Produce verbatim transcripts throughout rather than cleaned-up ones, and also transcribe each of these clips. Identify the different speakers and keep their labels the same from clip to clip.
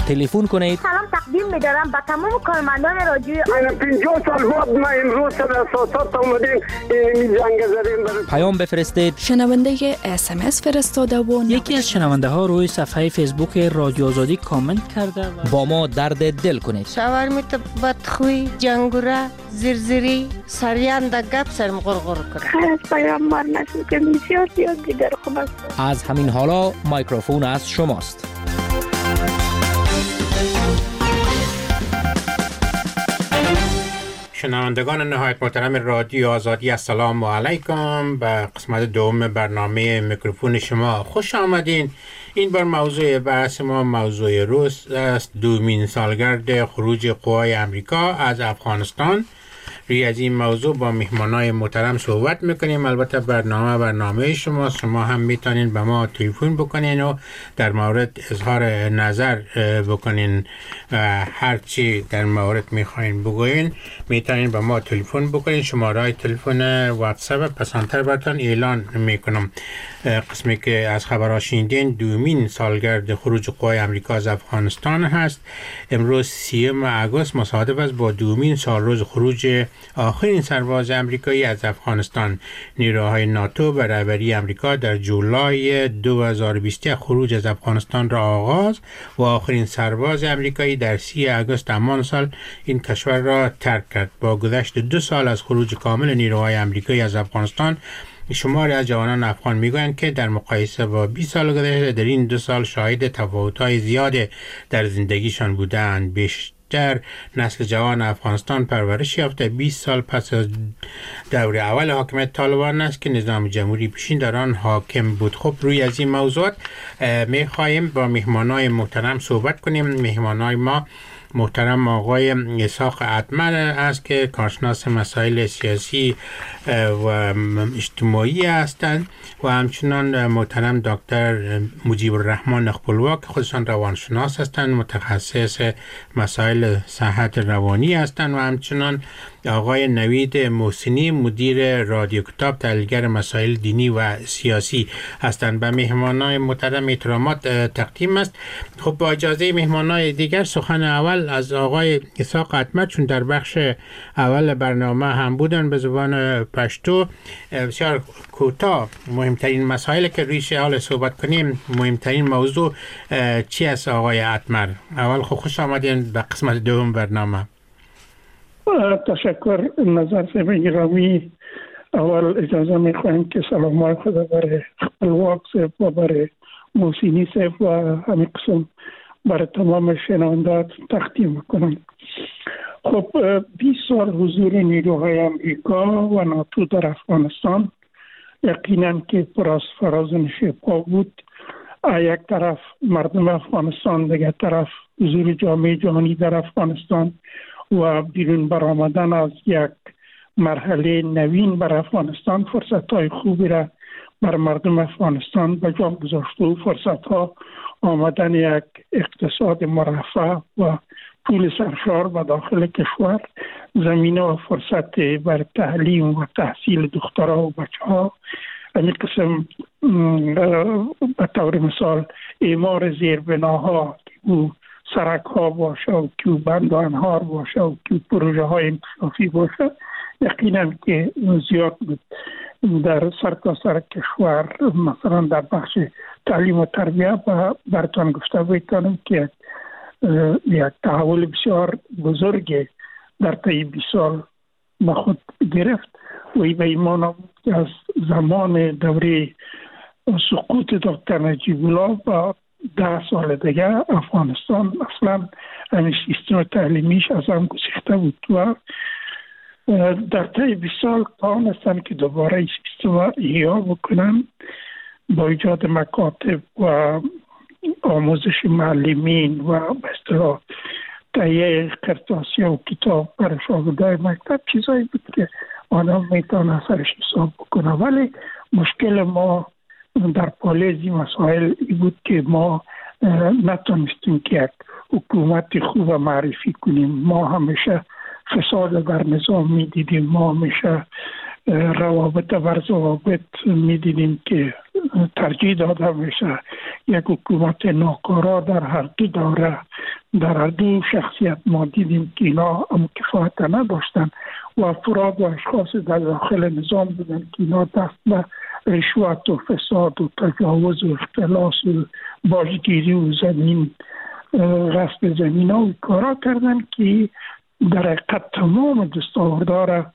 Speaker 1: تلفن کنید.
Speaker 2: سلام تقدیم می‌دارم به تمام کارمندان رادیو.
Speaker 3: من پنجاه سال بعد ما امروز در اساسات اومدیم این زنگ زدیم.
Speaker 1: پیام بفرستید.
Speaker 4: شنونده اس ام اس فرستاده و
Speaker 5: یکی از شنونده ها روی صفحه فیسبوک رادیو آزادی کامنت کرده و
Speaker 1: با ما درد دل کنید.
Speaker 6: شاورمیت بدخوی جنگوره زرزری سریان دا گپ سرم غرغر کنه.
Speaker 2: خیلی پیام مار نشد که بسیار زیاد دیگر خوب است.
Speaker 1: از همین حالا میکروفون از شماست.
Speaker 7: شنوندگان نهایت محترم رادیو آزادی، السلام علیکم. به قسمت دوم برنامه میکروفون شما خوش آمدین. این بار موضوع بحث ما موضوع روز است، دومین سالگرد خروج قوای امریکا از افغانستان. روی از این موضوع با مهمانای محترم صحبت میکنیم. البته برنامه برنامه شما شما هم میتونین به ما تلفن بکنین و در مورد اظهار نظر بکنین. هر چی در مورد میخواین بگوین میتونین به ما تلفن بکنین. شماره تلفن واتساپ پسانتر براتون اعلان میکنم. قسمی که از خبرها شنیدین، دومین سالگرد خروج قوای امریکا از افغانستان هست. امروز سیوم آگوست مصادف است با دومین سالروز خروج آخرین سرباز امریکایی از افغانستان. نیروهای ناتو به رهبری امریکا در جولای دو هزار و بیست خروج از افغانستان را آغاز و آخرین سرباز امریکایی در سی آگوست همان سال این کشور را ترک کرد. با گذشت دو سال از خروج کامل نیروهای امریکایی از افغانستان، شماری از جوانان افغان میگویند که در مقایسه با بیست سال گذشته در این دو سال شاهد تفاوت‌های زیاد در زندگیشان بودند. بیشتر نسل جوان افغانستان پرورش یافته بیست سال پس از دور اول حاکمیت طالبان است که نظام جمهوری پیشین در آن حاکم بود. خب روی از این موضوعات میخواهیم با مهمانای محترم صحبت کنیم. مهمانای ما محترم آقای اسحاق اتمر است که کارشناس مسائل سیاسی و اجتماعی هستند و همچنان محترم دکتر مجیب الرحمن نخبلوا که خودشان روانشناس هستند، متخصص مسائل صحت روانی هستند و همچنان آقای نوید محسنی مدیر رادیو کتاب تحلیلگر مسائل دینی و سیاسی هستند. به مهمانان محترم احترامات تقدیم است. خب با اجازه مهمانان دیگر سخن اول از آقای اسحاق اتمر، چون در بخش اول برنامه هم بودن، به زبان پشتو بسیار کوتاه مهمترین مسائل که رویش حال صحبت کنیم. مهمترین موضوع چی است آقای اتمر؟ اول خب خوش آمدین به قسمت دوم برنامه.
Speaker 8: تشکر نظر صاحب گرامی. اول اجازه میخوایم که سلام خدا برای خپلواک صاحب و برای محسنی صاحب و همین قسم برای تمام شنوندات تقدیم کنم. خب بیست سال حضور نیروهای امریکا و ناتو در افغانستان یقینا که پر از فراز و نشیب‌ها بود. یک طرف مردم افغانستان، دیگر طرف حضور جامعه جهانی در افغانستان و بیرون برآمدن از یک مرحله نوین بر افغانستان فرصت‌های خوبی را بر مردم افغانستان به جا گذاشت و فرصت‌ها آمدن یک اقتصاد مرفه و پول سرشار به داخل کشور، زمینه و فرصت بر تعلیم و تحصیل دخترها و بچه‌ها، این قسم به طور مثال اعمار زیربناها که سرک ها باشه و که بند و انهار باشه و که پروژه های انکشافی باشه، یقینا که زیاد بود. در سرتاسر کشور مثلا در بخش تعلیم و تربیت براتون گفته بایدم که یک تحول بسیار بزرگ در طی بیست سال به خود گرفت و این به ایمان بود که از زمان دوره سقوط دکتر نجیب الله و ده سال دیگه افغانستان اصلا همین سیستم تعلیمیش از هم گسیخته بود و در طی بیست سال توانستن که دوباره سیستم احیا بکنن با ایجاد مکاتب و آموزش معلمین و به اصطلاح تهیه قرطاسیه و کتاب برای شاگردای مکتب، چیزایی بود که آدم میتونه اثرش حساب بکنه. ولی مشکل ما در پالیزی مسائل ای بود که ما نتونستیم که یک حکومت خوب معرفی کنیم. ما همیشه فساد در نظام میدیدیم، ما همیشه روابط بر ضوابط میدیدیم که ترجیح داده میشه یک حکومت ناکارا در هر دو دوره در هر دو شخصیت ما دیدیم که اینا هم کفایت نداشتن و افراد و اشخاص در داخل نظام بودن که اینا دست به رشوت و فساد و تجاوز و اختلاس و باجگیری و زمین غصب زمین ها و کارا کردن که در حقیقت تمام دستاوردها را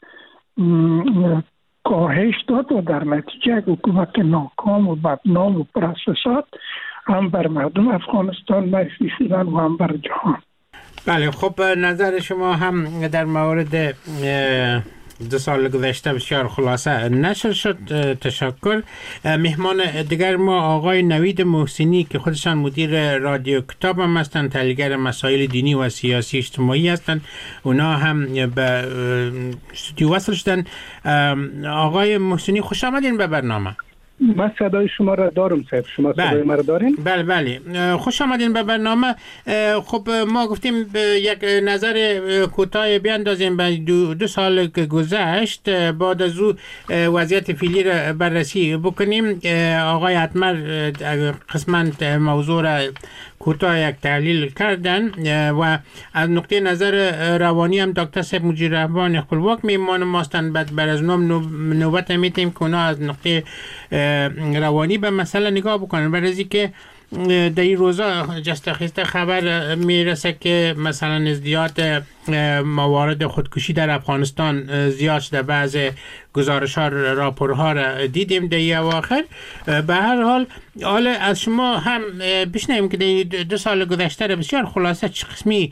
Speaker 8: کاهش داد و در نتیجه حکومت ناکام و بدنام و پرفساد هم بر مردم افغانستان معرفی شدن و هم بر جهان.
Speaker 7: بله، خب نظر شما هم در مورد دو سال گذشته بسیار خلاصه نشر شد. تشکر. مهمان دیگر ما آقای نوید محسنی که خودشان مدیر رادیو کتاب هم هستند، تحلیلگر مسائل دینی و سیاسی اجتماعی هستند. اونا هم به استودیو وصل شدن. آقای محسنی خوش آمدین به برنامه.
Speaker 9: من صدای شما را دارم صاحب، شما
Speaker 7: بله.
Speaker 9: صدای ما را دارین؟
Speaker 7: بله بله، خوش آمدین به برنامه. خب ما گفتیم یک نظر کوتاه بیاندازیم به دو, دو سال که گذشت، بعد از او وضعیت فعلی را بررسی بکنیم. آقای اتمر قسما موضوع را کوتاه یک تحلیل کردن و از نقطه نظر روانی هم دکتر صاحب مجیر رهبان خپلواک میمان ماستن. بعد بر از نام نوبت میتیم که اونا از نقطه روانی به مسئله نگاه بکنن. برای که در این روزا جست خسته خبر میرسه که مثلا ازدیاد موارد خودکشی در افغانستان زیاد شده. بعض گزارش ها راپورها را دیدیم در این اواخر. به هر حال حال از شما هم بشنویم که در دو سال گذشته را بسیار خلاصه چه قسمی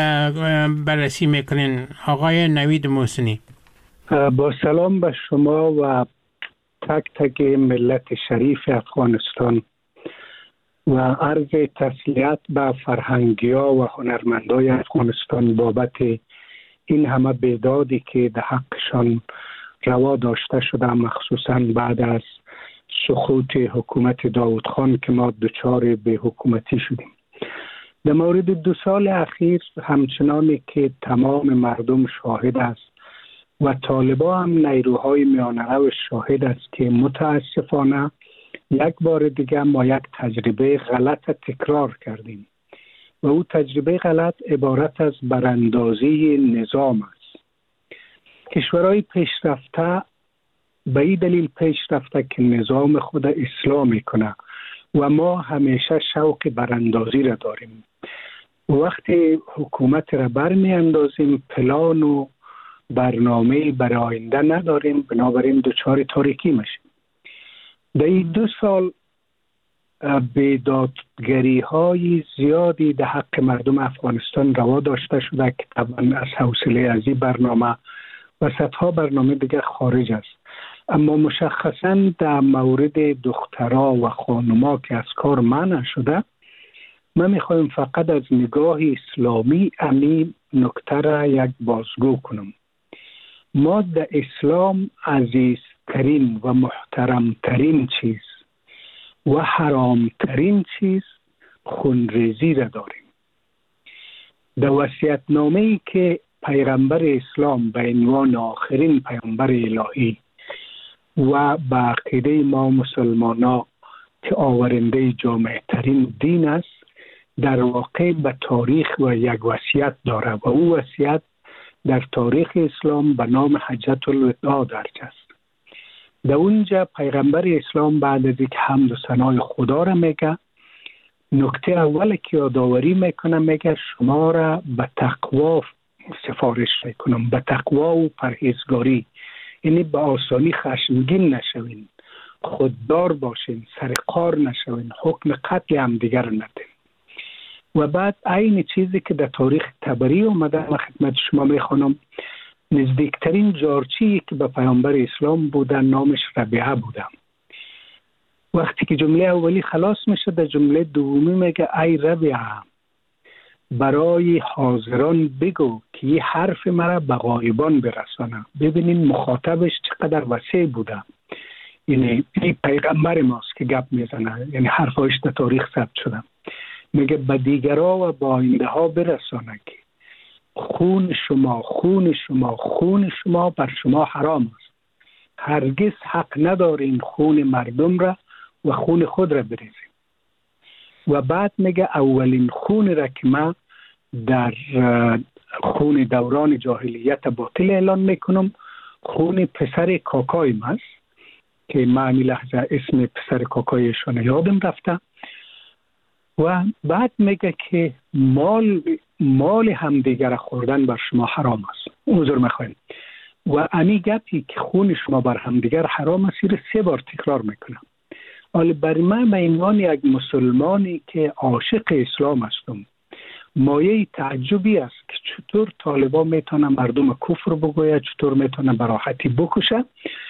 Speaker 7: بررسی میکنین آقای نوید محسنی.
Speaker 9: با سلام به شما و تک تک ملت شریف افغانستان و عرض تسلیت به فرهنگی‌ها و هنرمندای افغانستان بابت این همه بیدادی که در حقشان روا داشته شده، مخصوصا بعد از سقوط حکومت داود خان که ما دچار به حکومتی شدیم. در مورد دو سال اخیر همچنانی که تمام مردم شاهد است و طالبان هم نیروهای میانه شاهد است که متاسفانه یک بار دیگه ما یک تجربه غلط تکرار کردیم و او تجربه غلط عبارت از براندازی نظام است. کشورهای پیشرفته به این دلیل پیشرفته که نظام خود اصلاح میکنه و ما همیشه شوق براندازی را داریم. وقتی حکومت را برمی اندازیم پلان و برنامه برای آینده نداریم، بنابراین دچار تاریکی میشیم. در این دو سال بیدادگری های زیادی در حق مردم افغانستان روا داشته شده که طبعا از حوصله از این برنامه و صدها برنامه دیگه خارج است. اما مشخصا در مورد دخترها و خانوما که از کار منع شده، من میخوایم فقط از نگاه اسلامی امی نکته را یک بازگو کنم. ما در اسلام عزیزترین و محترمترین چیز و حرامترین چیز خونریزی را داریم. در وصیت‌نامه‌ای که پیغمبر اسلام به عنوان آخرین پیامبر الهی و به عقیده ما مسلمانان که آورنده جامع ترین دین است، در واقع به تاریخ و یک وصیت داره و او وصیت در تاریخ اسلام به نام حجت الوداع درج است. در اونجا پیغمبر اسلام بعد از یک حمد و ثنای خدا را میگه، نکته اول که یادآوری میکنه میگه شما را به تقوا سفارش میکنم، به تقوا و پرهیزگاری، یعنی به آسانی خشمگین نشوین، خوددار باشین، سرقار نشوین، حکم قتل هم دیگر ندین. و بعد این چیزی که در تاریخ تبری اومده، من خدمت شما میخوانم، نزدیکترین جارچی که به پیامبر اسلام بوده نامش ربیعه بوده. وقتی که جمله اولی خلاص میشه، در جمله دومی میگه ای ربیعه برای حاضران بگو که این حرف مرا به غایبان برسانه. ببینین مخاطبش چقدر وسیع بوده. یعنی این پیغمبر ماست که گپ میزنه، یعنی حرفایش در تاریخ ثبت شده. میگه به دیگرها و با آینده ها برسانه که خون شما خون شما خون شما بر شما حرام است. هرگز حق ندارین خون مردم را و خون خود را بریزین. و بعد میگه اولین خون را که من در خون دوران جاهلیت باطل اعلان میکنم. خون پسر کاکایم هست که من این لحظه اسم پسر کاکایشان یادم رفته. و بعد میگه که مال مال همدیگر خوردن بر شما حرام است. عذر میخوایم. و امی گپی که خون شما بر همدیگر حرام است رو سه بار تکرار میکنم. حالا برای من به عنوان یک مسلمانی که عاشق اسلام هستم مایه تعجبی است که چطور طالبان میتونن مردم کفر بگوید، چطور میتونن به راحتی بکشه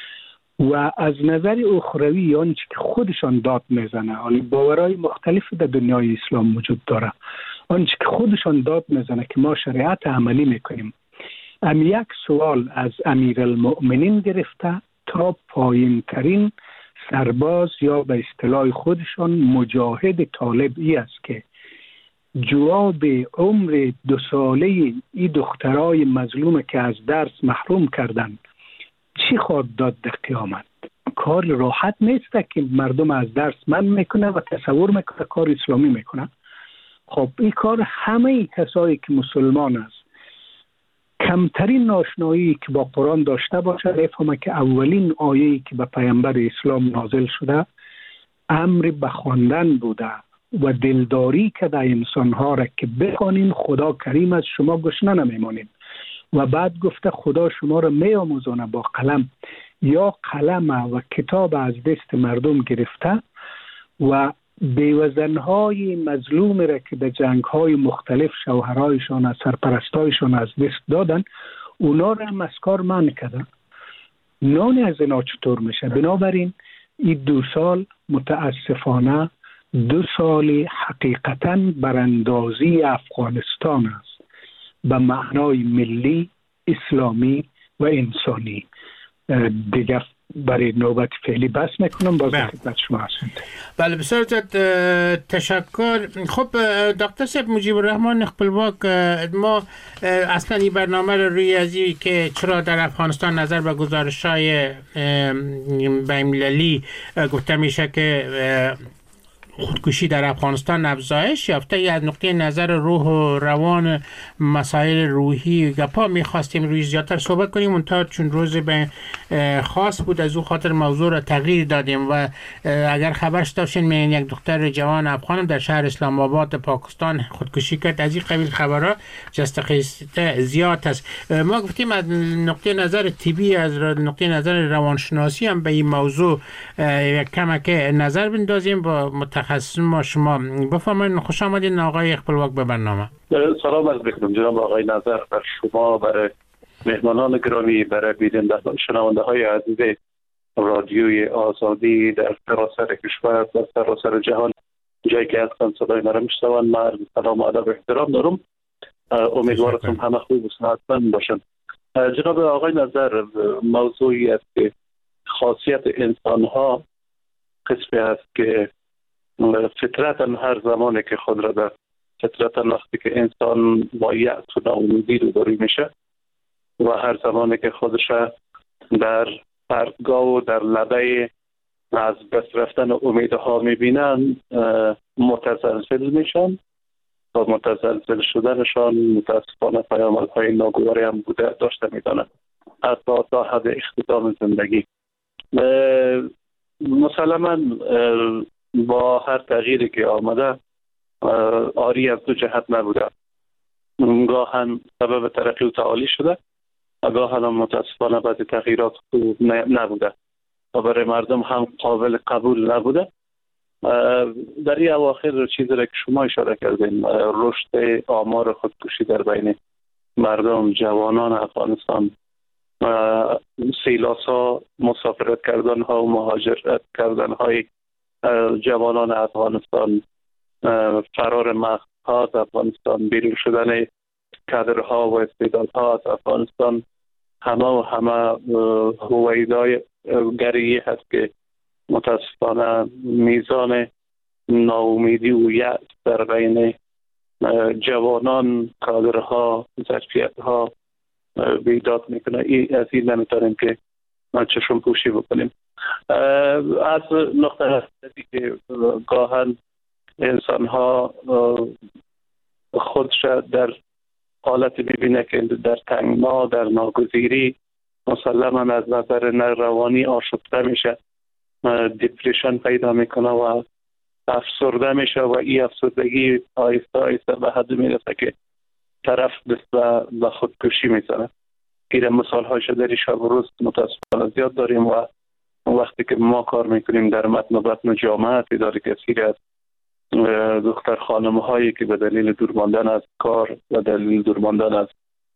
Speaker 9: و از نظر اخروی یعنی که خودشان داد میزنه. حالا باورهای مختلف در دنیای اسلام وجود داره. آنچه که خودشان داد میزنه که ما شریعت عملی میکنیم. ام یک سوال از امیرالمؤمنین گرفته تا پایین ترین سرباز یا به اصطلاح خودشان مجاهد طالب ای است که جواب عمر دو ساله ای دخترای مظلوم که از درس محروم کردن چی خواهد داد در قیامت؟ کار راحت نیست که مردم از درس من میکنه و تصور میکنه کار اسلامی میکنه. خب این کار همه کسایی که مسلمان است کمترین ناشنایی که با قرآن داشته باشه بفهمه که اولین آیه‌ای که به پیامبر اسلام نازل شده امر به خواندن بوده و دلداری که در انسانها را که بخوانین خدا کریم از شما گشنه نمیمانین. و بعد گفته خدا شما را می آموزونه با قلم. یا قلم و کتاب از دست مردم گرفته و بیوزنهای مظلوم را که در جنگهای مختلف شوهرایشان از سرپرستایشان از دست دادن اونا را هم از کار منع کردن. نان از اینا چطور میشه؟ بنابراین این دو سال متاسفانه دو سال حقیقتاً براندازی افغانستان است به معنای ملی، اسلامی و انسانی. دیگه برای نوبت فعلی بس میکنم. باز خدمت شما هستند.
Speaker 7: بله بسیار زیاد تشکر. خب دکتر صاحب مجیب الرحمن خپلواک، ما اصلا این برنامه رو روی ازی که چرا در افغانستان نظر به گزارش‌های بین‌المللی گفته میشه که خودکشی در افغانستان افزایش یافته، یا از نقطه نظر روح و روان مسائل روحی گپا میخواستیم روی زیادتر صحبت کنیم. منتها چون روز به خاص بود از او خاطر موضوع را تغییر دادیم و اگر خبرش داشتین می‌بینید یک دختر جوان افغان در شهر اسلام آباد پاکستان خودکشی کرد. از این قبیل خبرها جست قیسته زیاد است. ما گفتیم از نقطه نظر طبی، از نقطه نظر روانشناسی هم به این موضوع یک کمک نظر بندازیم با متخصص ما. شما بفرمایید. خوش آمدید آقای خپلواک به برنامه.
Speaker 10: سلام عرض می‌کنم جناب آقای نظر، بر شما، برای مهمانان گرامی، برای بیننده شنونده های عزیز رادیوی آزادی در سراسر کشور و سراسر جهان جایی که هستن صدای مرا میشنون. من سلام و ادب و احترام دارم. امیدوارم همه خوب و صحتمند باشن. جناب آقای نظر، موضوعی است که خاصیت انسان ها قسمی است که فطرتا هر زمانی که خود را در فطرتا وقتی که انسان با یأس و ناامیدی روبرو میشه و هر زمانی که خودش در پرتگاه و در لبه از بست رفتن امیدها میبینن متزلزل میشن و متزلزل شدنشان متاسفانه پیامدهای ناگواری هم بوده داشته میدانن حتی تا حد اختتام زندگی. مسلما با هر تغییری که آمده آری از دو جهت نبوده. گاهن سبب ترقی و تعالی شده و گاهن متاسفانه بعضی تغییرات خوب نبوده و برای مردم هم قابل قبول نبوده. در این اواخر چیزی را که شما اشاره کردین، رشد آمار خودکشی در بین مردم، جوانان افغانستان، سیلاسا، مسافرت کردن ها و مهاجرت کردن های جوانان افغانستان، فرار مغزها از افغانستان، بیرون شدن کادرها و استعدادها از افغانستان، همه و همه هویدای گریه هست که متاسفانه میزان ناامیدی و یأس در بین جوانان، کادرها، ظرفیتها بیداد میکنه. ای از این نمیتونیم که ما چشم پوشی بکنیم. از نقطه هستی که گاهن انسان ها خودش در حالت ببینه که در تنگنا، در ناگزیری مسلما از نظر روانی آشفته میشه، دیپریشن پیدا میکنه و افسرده میشه و این افسردگی آیسته آیسته به حد میرسه که طرف به خودکشی میزنه. این مثال هایش در شب و روز متاسفانه زیاد داریم و وقتی که ما کار میکنیم در متن و بطن جامعه تعداد کثیر از دختر خانم هایی که به دلیل دور ماندن از کار و دلیل دور ماندن از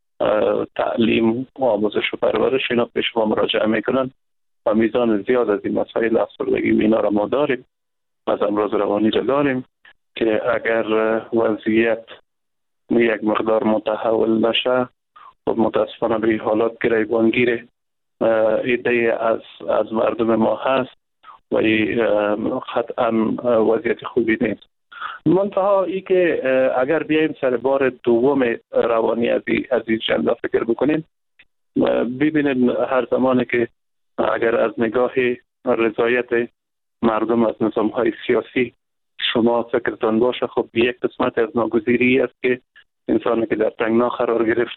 Speaker 10: تعلیم و آموزش و پرورش اینا پیش ما مراجعه میکنن و میزان زیاد از این مسائل افسردگی و اینا را ما داریم، از امراض روانی را داریم که اگر وضعیت یک مقدار متحول نشه و متاسفانه به این حالات گریبانگیر ایده از از مردم ما هست و قطعا وضعیت خوبی نیست. منتها ای که اگر بیایم سر بار دوم روانی از این جنبه فکر بکنیم، ببینید هر زمانی که اگر از نگاه رضایت مردم از نظام های سیاسی شما فکرتان باشه، خب یک قسمت از ناگزیری است که انسانی که در تنگنا قرار گرفت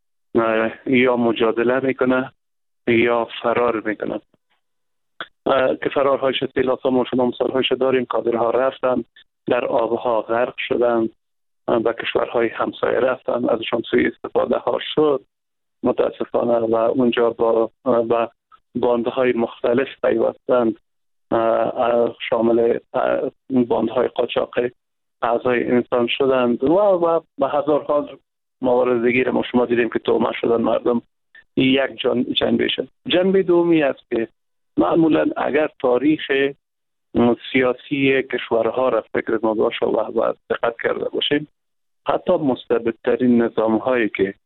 Speaker 10: یا مجادله میکنه یا فرار میکنه. که فرارهایش سیلاسا شما مثالهایش داریم، کادرها رفتن در آبها غرق شدن، به کشورهای همسایه رفتن، ازشان سوی استفاده ها شد متاسفانه و اونجا با, با باندهای مختلف پیوستند، شامل باندهای قاچاق اعضای انسان شدند و و به هزارها موارد دیگه ما شما دیدیم که تومه شدن مردم. یک جن جنبه شد. جنبه دومی است که معمولا اگر تاریخ سیاسی کشورها را فکر ما باشه و دقت کرده باشیم، حتی مستبدترین نظام هایی که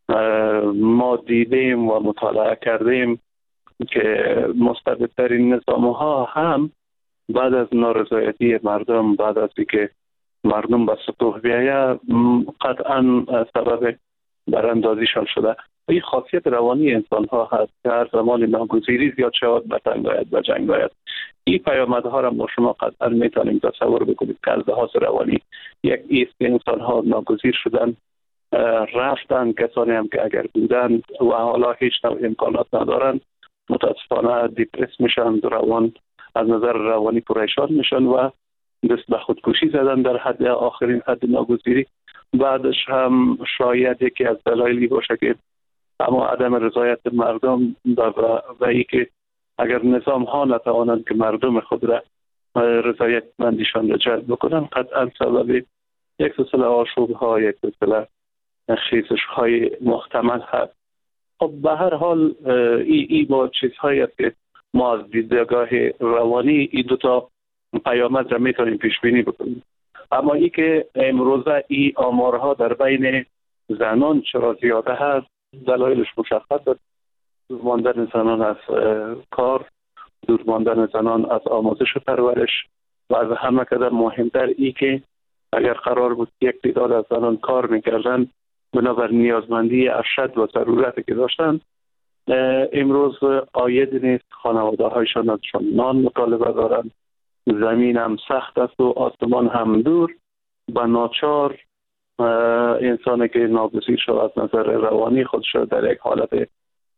Speaker 10: ما دیدیم و مطالعه کردیم که مستبدترین نظام ها هم بعد از نارضایتی مردم، بعد از اینکه مردم به سطوح بیاید، قطعا سبب براندازیشان شده. این خاصیت روانی انسان ها هست که هر زمان ناگزیری زیاد شود به تنگ آید و جنگ آید. این پیامدها را ما شما قطعا میتونیم تصور بکنید که از لحاظ روانی یک ایست که انسان ها ناگزیر شدن، رفتن، کسانی هم که اگر بودن و حالا هیچ نوع امکانات ندارن متاسفانه دیپرس میشن، روان از نظر روانی پریشان میشن و دست به خودکشی زدن در حد آخرین حد ناگزیری. بعدش هم شاید یکی از دلایلی باشه که اما عدم رضایت مردم و ای که اگر نظام ها نتوانند که مردم خود را رضایت مندیشان را جلب بکنن، قطعا سبب یک سلسله آشوب ها، یک سلسله خیزش های محتمل هست. خب به هر حال ای, ای با چیزهایی است که ما از دیدگاه روانی این دوتا پیامد را میتونیم پیش بینی بکنیم. اما ای که امروزه ای آمارها در بین زنان چرا زیاده هست، دلایلش مشخص است. دور ماندن زنان از کار، دور ماندن زنان از آموزش و پرورش و از همه قدر مهمتر ای که اگر قرار بود یک تعداد از زنان کار میکردن بنابر نیازمندی ارشد و ضرورتی که داشتن، امروز عاید نیست، خانواده هایشان ازشان نان مطالبه دارند، زمین هم سخت است و آسمان هم دور، به ناچار انسانی که ناگزیر شد از نظر روانی خودش در یک حالت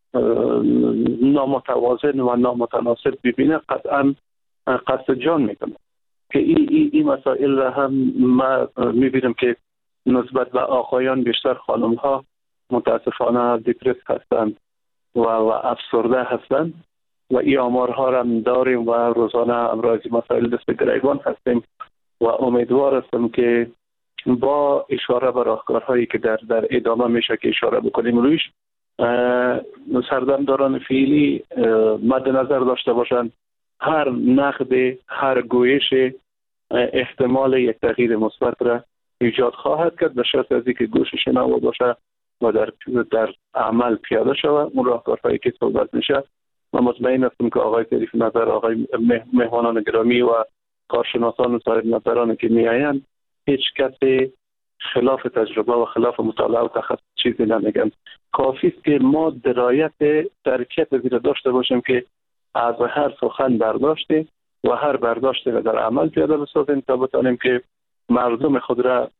Speaker 10: نامتوازن و نامتناسب ببینه، قطعا قصد جان میکنه. که این ای, ای مسائل را هم ما میبینم که نسبت به آقایان بیشتر خانم ها متاسفانه دیپرس هستند و, و افسرده هستند و این آمارها را داریم و روزانه امروزی مسائل دست گریبان هستیم و امیدوار هستم که با اشاره به راهکارهایی که در در ادامه میشه که اشاره بکنیم رویش، سردمداران فعلی مد نظر داشته باشند هر نقد، هر گویش احتمال یک تغییر مثبت را ایجاد خواهد کرد، به شرط از اینکه گوش شنوا باشه و در در عمل پیاده شود اون راهکارهایی که صحبت میشه. من مطمئن هستم که آقای تعریف نظر، آقای مهمانان گرامی و کارشناسان و صاحب نظرانی که میآیند، هیچ کسی خلاف تجربه و خلاف مطالعه و تخصص چیزی نمیگن. کافی است که ما درایت ترکیت زیر داشته باشیم که از هر سخن برداشته و هر برداشته در عمل پیاده بسازیم تا بتانیم که مردم خود را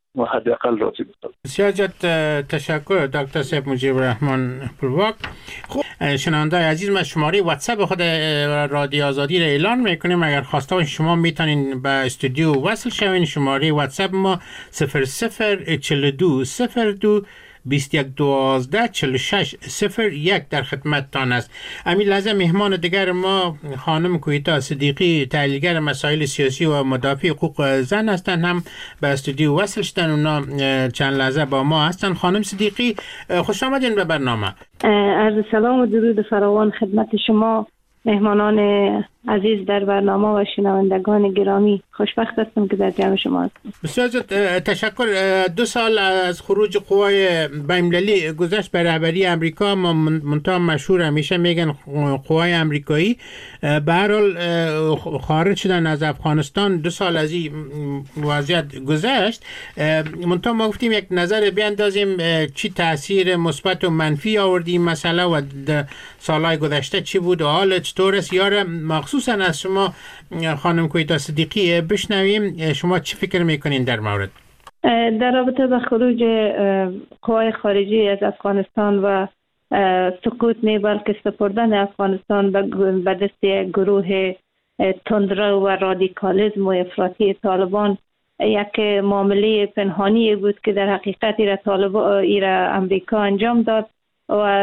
Speaker 10: و حداقل راضی باشم.
Speaker 7: بسیار زیاد تشکر دکتر صاحب مجیب الرحمن پرواک. خب شنونده عزیز، ما شماره واتساپ خود رادیو آزادی را اعلان میکنیم. اگر خواسته باشین شما میتونین به استودیو وصل شوین. شماره واتساپ ما صفر صفر چهل و دو صفر دو بیست و یک دوازده چهل و شش صفر یک در خدمتتان است. همین لحظه مهمان دیگر ما خانم کویتا صدیقی، تحلیلگر مسائل سیاسی و مدافع حقوق زن هستند، هم به استودیو وصل شدن. اونا چند لحظه با ما هستند. خانم صدیقی خوش آمدین به برنامه.
Speaker 2: عرض سلام و درود فراوان خدمت شما مهمانان عزیز در برنامه و شنوندگان گرامی. خوشبخت هستم که در جمع شما هستم.
Speaker 7: بسیار تشکر. دو سال از خروج قوای بین‌المللی گذشت به رهبری امریکا. ما منتها مشهور همیشه میگن قوای امریکایی به هر حال خارج شدن از افغانستان. دو سال از این وضعیت گذشت. منتها ما گفتیم یک نظر بیاندازیم چی تاثیر مثبت و منفی آوردی مسئله و سالهای گذشته چی بود و حال چطور است. یار مخصوصا از شما خانم کویتا صدیقی بشنویم، شما چی فکر میکنین در مورد؟
Speaker 2: در رابطه با خروج قوای خارجی از افغانستان و سقوط نه بلکه سپردن افغانستان به دست گروه تندرو و رادیکالیسم و افراطی طالبان یک معامله پنهانی بود که در حقیقت ایره طالبان ایره امریکا انجام داد و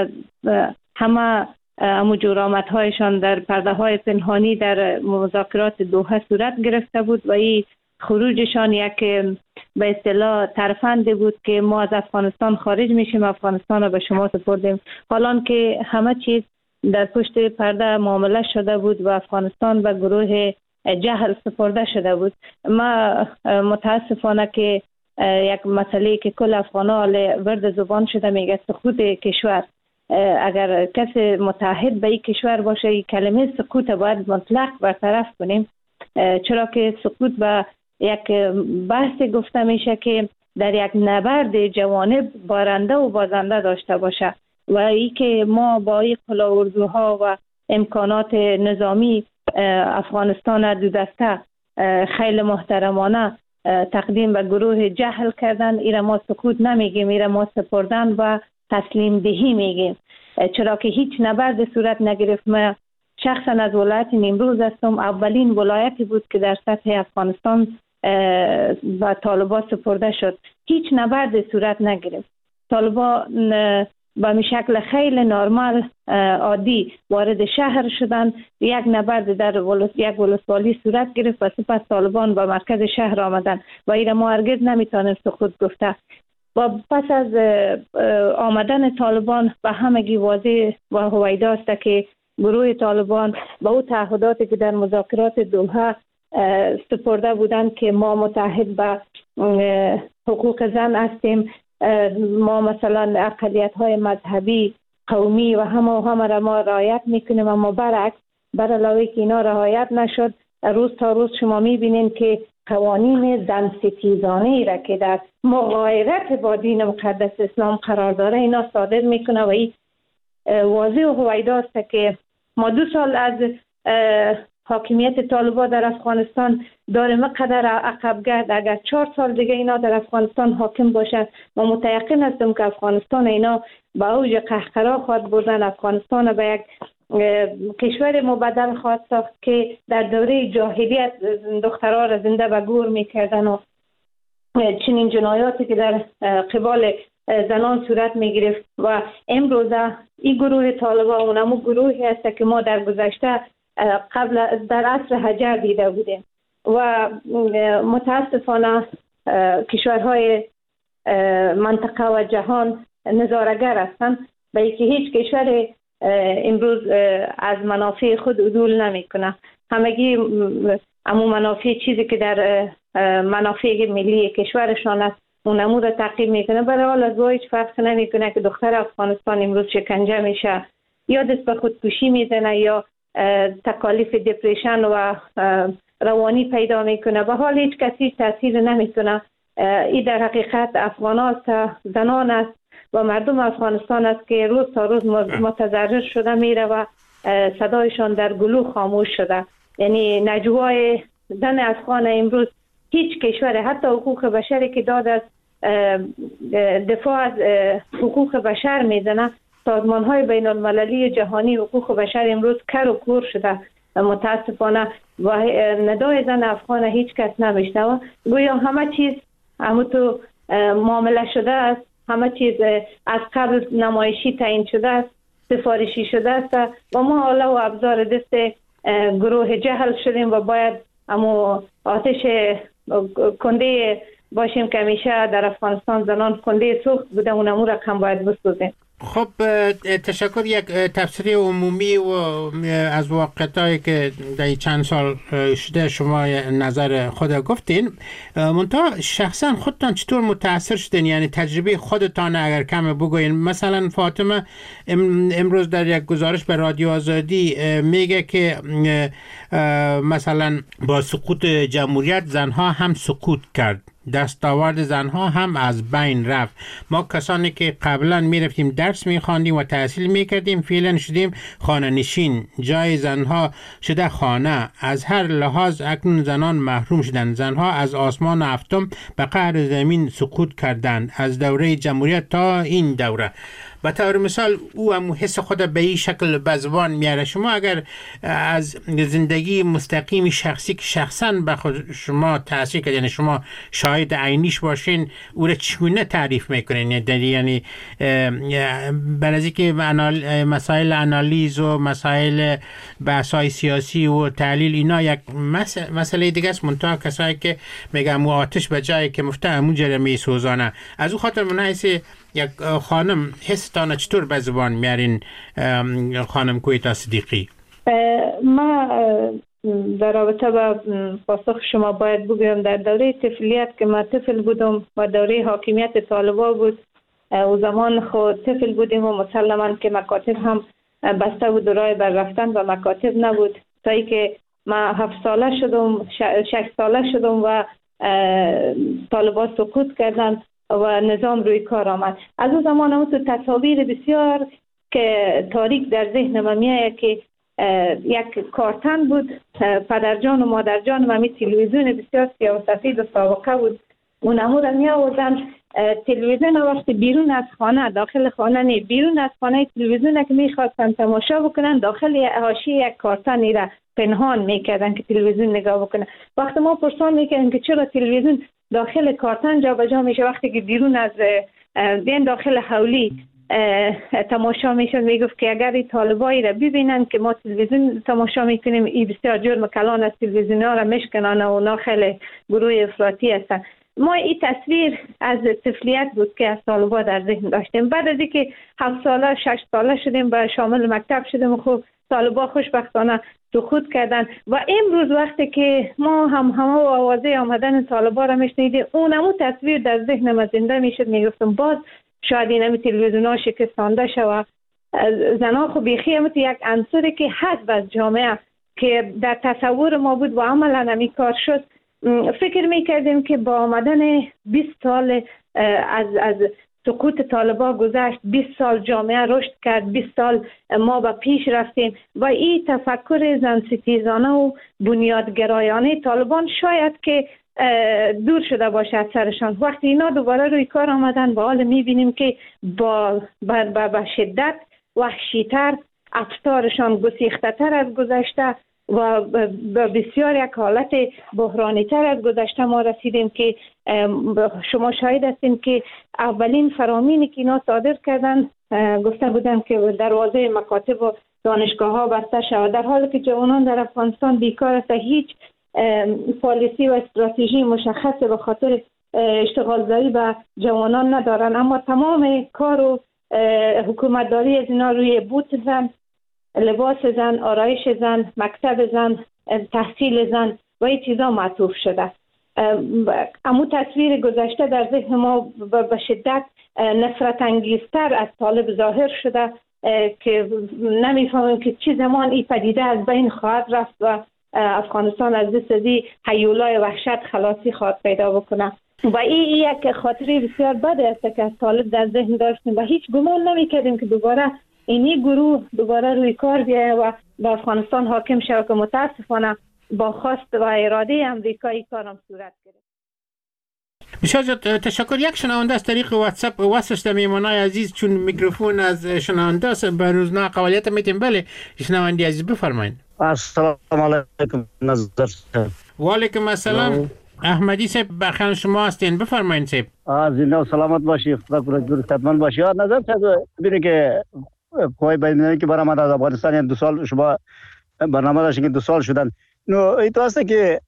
Speaker 2: همه امو جرامت‌هایشان در پرده‌های پنهانی در مذاکرات دوحه صورت گرفته بود و این خروجشان یک به اصطلاح ترفند بود که ما از افغانستان خارج میشیم، افغانستان رو به شما سپردیم، حالان که همه چیز در پشت پرده معامله شده بود و افغانستان به گروه جهل سپرده شده بود. ما متاسفانه که یک مسئله که کل افغانا ورد زبان شده میگه سقوط کشور. اگر کسی متحد به این کشور باشه این کلمه سقوط باید مطلق برطرف کنیم، چرا که سقوط به یک بحث گفته میشه که در یک نبرد جوانب بارنده و بازنده داشته باشه و ای که ما با این قلاوردوها و امکانات نظامی افغانستان دو دسته خیلی محترمانه تقدیم به گروه جهل کردن، ایره ما سقوط نمیگیم، ایره ما سپردن و تسلیم دهی میگیم، چرا که هیچ نبرد صورت نگرفت. من شخصا از ولایت نیمروز هستم، اولین ولایتی بود که در سطح افغانستان با طالبان سپرده شد. هیچ نبرد صورت نگرفت. طالبان به شکل خیلی نرمال عادی وارد شهر شدن، یک نبرد در ولس یک ولسوالی صورت گرفت و سپس طالبان به مرکز شهر آمدن و ایره ما هرگز نمیتونیم سقوط گفته. و پس از آمدن طالبان به همگی واضح و هویدا است که گروه طالبان با او تعهداتی که در مذاکرات دوحه سپرده بودند که ما متحد به حقوق زن هستیم، ما مثلا اقلیت های مذهبی، قومی و همه و همه را ما رعایت میکنیم، اما برعکس بر علاوه که اینا رعایت نشد، روز تا روز شما میبینید که قوانین زن ستیزانه ای را که در مغایرت با دین مقدس اسلام قرار داره اینا صادر میکنه و این واضح و هویدا است که ما دو سال از حاکمیت طالبان در افغانستان داریم قدر عقب گرد. اگر چهار سال دیگه اینا در افغانستان حاکم باشند ما متیقن هستم که افغانستان اینا با اوج قهقرا خواهد بردن، افغانستان به یک کشور مبدل خواهد ساخت که در دوره جاهلیت دخترها را زنده به گور میکردن و چنین جنایاتی که در قبال زنان صورت میگرفت. و امروزه این گروه طالبان اونمو گروهی هست که ما در گذشته قبل در عصر حجر دیده بودیم و متاسفانه کشورهای منطقه و جهان نظاره‌گر هستند به اینکه هیچ کشور امروز از منافع خود عدول نمیکنه. همگی امو منافع چیزی که در منافع ملی کشورشان است اونمو را تعقیب میکنه. برای حال از با هیچ فرق نمیکنه که دختر افغانستان امروز شکنجه میشه یا دست به خودکشی میزنه یا تکالیف دپریشن و روانی پیدا میکنه. به حال هیچ کسی تاثیر نمیکنه. این در حقیقت افغان است، زنان است و مردم افغانستان است که روز تا روز متضرر شده میره و صدایشان در گلو خاموش شده. یعنی نجوای زن افغان امروز هیچ کشور حتی حقوق بشری که داد از دفاع از حقوق بشر میزنه. سازمان های بین المللی جهانی حقوق بشر امروز کر و کور شده متاسفانه و ندای زن افغان هیچ کس نمیشنوه. گویا همه چیز همه تو معامله شده است، همه چیز از قبل نمایشی تعیین شده است، سفارشی شده است و ما حالا و ابزار دست گروه جهل شدیم و باید اما آتش کنده باشیم که همیشه در افغانستان زنان کنده سوخت بوده، اون امور رقم باید بسوزیم.
Speaker 7: خب تشکر. یک تفسیر عمومی و از واقعیتی که در چند سال شده شما نظر خود گفتین، منتها شخصا خودتان چطور متاثر شدین؟ یعنی تجربه خودتان اگر کم بگوین. مثلا فاطمه امروز در یک گزارش به رادیو آزادی میگه که مثلا با سقوط جمهوریت زنها هم سقوط کرد، دستاورد زنها هم از بین رفت. ما کسانی که قبلا می رفتیم درس می خواندیم و تحصیل می کردیم فعلا شدیم خانه نشین، جای زنها شده خانه. از هر لحاظ اکنون زنان محروم شدند. زنها از آسمان هفتم به قعر زمین سقوط کردند از دوره جمهوریت تا این دوره. به طور مثال او هم حس خود به این شکل به زبان میاره. شما اگر از زندگی مستقیم شخصی که شخصا به خود شما تاثیر کرد، یعنی شما شاهد عینیش باشین، او را چگونه تعریف میکنین؟ یعنی برای که مسائل انالیز و مسائل بحث‌های سیاسی و تحلیل اینا یک مسئله دیگه است، منتها کسایی که میگم او آتش به جایی که مفته همون جره میسوزانه. از او خاطر منحص یک خانم حستانه چطور به زبان میارین خانم کویتا صدیقی؟
Speaker 2: ما در رابطه با پاسخ شما باید بگویم در دوره طفلیت که ما طفل بودم و دوره حاکمیت طالبا بود و زمان خود طفل بودیم و مسلما که مکاتب هم بسته بود راه بر رفتن و مکاتب نبود تا ای که ما هفت ساله شدم شش ساله شدم و طالبا سقوط کردن و نظام روی کار آمد. از اون زمان هم تو تصاویر بسیار که تاریک در ذهن من میآید که یک کارتن بود، پدرجان و مادرجان و می تلویزیون بسیار سیاه و سفید و سابقه بود. اون امور می آوردن تلویزیون وقتی بیرون از خانه، داخل خانه نه، بیرون از خانه تلویزیون که می خواستن تماشا بکنن داخل حاشیه یک کارتن را پنهان میکردن که تلویزیون نگاه بکنن. وقتی ما پرسان میکردیم که چرا تلویزیون داخل کارتن جا به جا میشه وقتی که بیرون از بین داخل حولی تماشا میشد، میگفت که اگر این طالبایی را ببینن که ما تلویزیون تماشا میکنیم این بسیار جرم کلان از تلویزیون ها را میشکنن و اونا خیلی گروه افراطی هستن. ما این تصویر از طفلیت بود که از طالبا در ذهن داشتیم. بعد از اینکه هفت ساله شش ساله شدیم و شامل مکتب شدیم و خب طالبا خوشبختانه سقوط کردن و امروز وقتی که ما هم همه و آوازه آمدن طالبا را میشنیدیم اونمو تصویر در ذهن ما زنده میشد. میگفتم باز شاید این همی تلویزیون ها شکستانده شود. زنها خب بیخی هم یک عنصری که حذف از جامعه که در تصور ما بود و عملا همی کار شد. فکر میکردیم که با آمدن بیست سال از از سقوط طالبا گذشت، بیست سال جامعه رشد کرد، بیست سال ما به پیش رفتیم و این تفکر زن ستیزانه و بنیادگرایانه طالبان شاید که دور شده باشه از سرشان. وقتی اینا دوباره روی کار آمدن با حال میبینیم که با با شدت وحشیتر، افکارشان گسیخته تر از گذشته و بسیار یک حالت بحرانی تر از گذشته ما رسیدیم که شما شاهد هستین که اولین فرامینی که اینا صادر کردن گفته بودن که دروازه مکاتب و دانشگاه ها بسته شود، در حالی که جوانان در افغانستان بیکار است، هیچ پالیسی و استراتژی مشخص به خاطر اشتغالزایی به جوانان ندارن، اما تمام کار و حکومتداری از اینا روی بوت زن، لباس زن، آرایش زن، مکتب زن، تحصیل زن و این چیزا معطوف شده. اما تصویر گذشته در ذهن ما به شدت نفرت انگیزتر از طالب ظاهر شده که نمیفهمیم که چی زمان این پدیده از بین خواهد رفت و افغانستان از دست دی هیولای وحشت خلاصی خواهد پیدا بکنه. و این یک خاطره بسیار بده است که از طالب در ذهن داشتیم و هیچ گمان نمی‌کردیم که دوباره اینی گروه دوباره روی کار بیایه و با افغانستان حاکم شود که متاسفانه با خواست و اراده امریکایی کارم صورت گرفت.
Speaker 7: بسیار تشکر. یک شنونده از طریق واتساپ وصل شده میمانای عزیز، چون میکروفون از شنونده است به روزنا قوالیت میتیم. بله شنونده عزیز بفرمایید.
Speaker 11: السلام علیکم نظر صاحب.
Speaker 7: و علیکم السلام. احمدی صاحب بخیر شما هستین، بفرمایید صاحب.
Speaker 11: آ زنده و سلامت باشی، خدا کنه دور خدمت باشی. نظر صاحب ببینید که کوی بین‌المللی که برآمد از افغانستان دو سال شما برنامه داشتین که دو سال شدن. نو ایتو هست که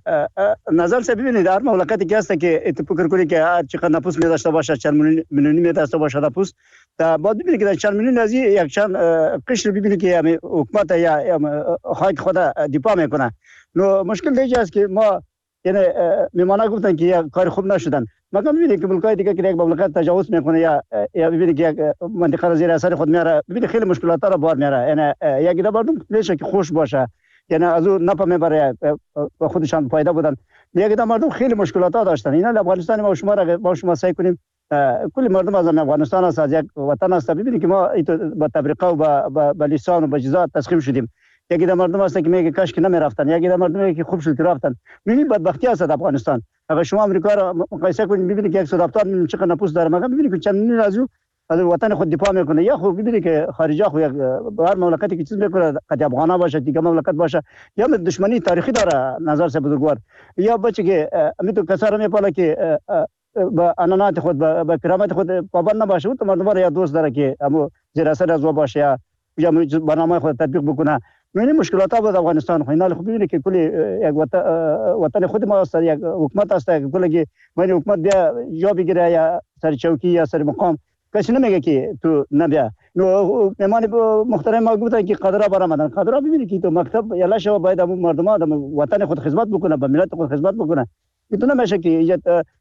Speaker 11: نظر صاحب ببینید هر مملکتی که هست که ایتو فکر کنید که هر چقدر نفوس می داشته باشه چند میلیونی می داشته باشه نفوس، تا بعد ببینید که چند میلیون از یک چند قشر ببینید که همین حکومت یا خاک خدا دفاع میکنه. نو مشکل دیگه است که ما یعنی میمانا گفتن که یک کار خوب نشدن، مگر ببینید که ملکای دیگه که یک مملکت تجاوز میکنه یا یا ببینید که یک منطقه را زیر اثر خود میاره، ببینید خیلی مشکلات را بار میاره. یعنی یک دفعه مردم نشه که خوش باشه، یعنی از اون نپا میبره و خودشان فایده بودن. یک دفعه مردم خیلی مشکلات داشتن. اینا افغانستان ما شما را با شما سعی کنیم کل مردم از افغانستان است، از یک وطن است. ببینید که ما با تبریقه و با لیسان و با جزا تسخیم شدیم. یکی در مردم هست که میگه کاش که نمیرفتن، یکی در مردم میگه که خوب شد که رفتن. میبینید بدبختی است در افغانستان. اگر شما امریکا را مقایسه کنید ببینید که صد و هفتاد میلیون چقدر نفوس داره، مگر ببینید که چند میلیون از از وطن خود دفاع میکنه. یا خب ببینید که خارجی خو یک هر مملکتی که چیز میکنه قد افغانا باشه دیگه مملکت باشه یا دشمنی تاریخی داره نظر سے بزرگوار، یا بچه که امیتو کسا را میپاله که با انانات خود با کرامت خود پابند نباشه، تو مردم را یا دوست داره که همو زیر اثر از باشه یا برنامه خود تطبیق بکنه. می‌بینید مشکلات بود افغانستان. خو اینا خو ببینید که کلی یک وطن خود ما است، یک حکومت است که کلی من حکومت بیا یا بگیره یا سر چوکی یا سر مقام، کسی نمیگه که تو نبیا. نو مهمان محترم ما گفتن که قدرا برآمدن. قدرا ببینید که تو مکتب یلا شو باید مردم آدم وطن خود خدمت بکنه، به ملت خود خدمت بکنه. میتونه نمیشه که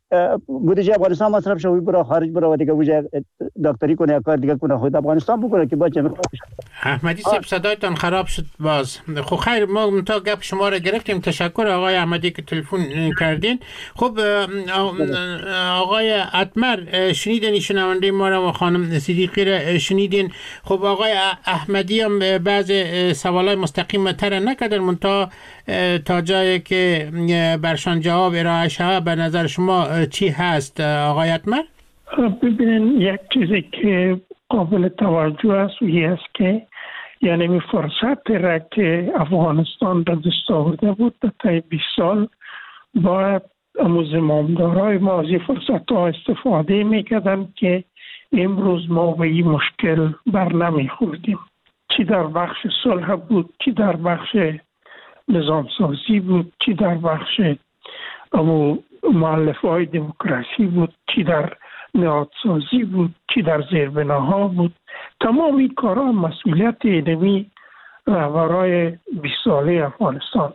Speaker 11: بودجه افغانستان مصرف شوی برای خارج برای دیگه وجه دکتری کنه یا کار دیگه کنه، خود افغانستان بکنه که بچه میخواد.
Speaker 7: احمدی صاحب صدایتان خراب شد باز. خب خیر ما تا گپ شما را گرفتیم. تشکر آقای احمدی که تلفن کردین. خب آقای اتمر شنیدین شنونده ما را و خانم صدیقی را شنیدین. خب آقای احمدی هم بعض سوالای مستقیم تر نکردن، منتها تا جایی که برشان جواب ارائه شود به نظر شما چی هست آقای اتمر؟
Speaker 8: ببینین یک چیزی که قابل توجه است و این است که یعنی می فرصت را که افغانستان در دست آورده بود تا بیست سال باید زمامدارای ما از این فرصت ها استفاده میکردن که امروز ما به این مشکل بر نمیخوردیم. چی در بخش صلح بود، چی در بخش نظام سازی بود، چی در بخش امو مؤلفه های دموکراسی بود، چی در نهادسازی بود، چی در زیربناها بود. تمام این کارها مسئولیت اینمی رهبرای بیست ساله افغانستان.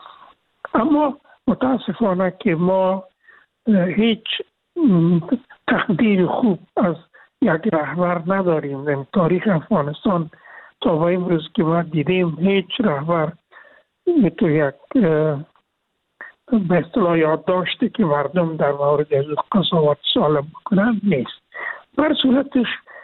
Speaker 8: اما متاسفانه که ما هیچ تقدیر خوب از یک رهبر نداریم. در تاریخ افغانستان تا به امروز که ما دیدیم هیچ رهبر تو یک به اصطلاح یاد داشته که مردم در مورد از قضاوت سالم بکنن نیست. بر صورتش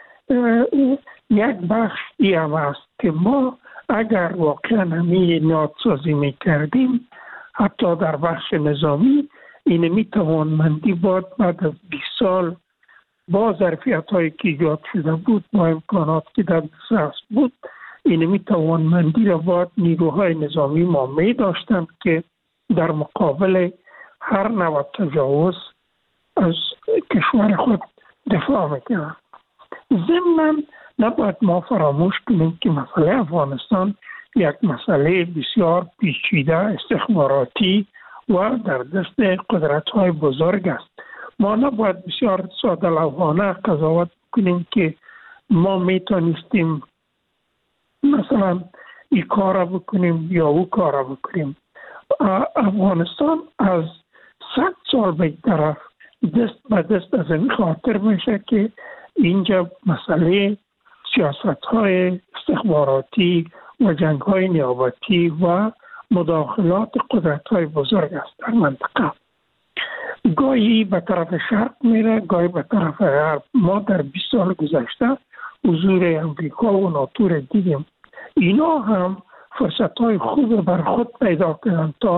Speaker 8: یک بخش ای هم است که ما اگر واقعا همی نهادسازی می کردیم حتی در بخش نظامی این می توانمندی بود بعد از بیست سال با ظرفیت هایی که ایجاد شده بود با امکانات که در دسترس بود این می توانمندی را باید نیروهای نظامی ما می داشتند که در مقابل هر نوع تجاوز از کشور خود دفاع میکنند. ضمناً نباید ما فراموش کنیم که مسئله افغانستان یک مسئله بسیار پیچیده استخباراتی و در دست قدرت‌های بزرگ است. ما نباید بسیار ساده لوحانه قضاوت کنیم که ما میتونستیم مثلا این کار بکنیم یا او کار بکنیم. افغانستان از صد سال به طرف دست به دست از این خاطر میشه که اینجا مسئله سیاست های استخباراتی و جنگ های نیابتی و مداخلات قدرت های بزرگ است در منطقه. گاهی به طرف شرق میره، گاهی به طرف غرب. ما در بیست سال گذشته حضور امریکا و ناتو را دیدیم. اینا هم فرصت های خوب بر خود پیدا کردن تا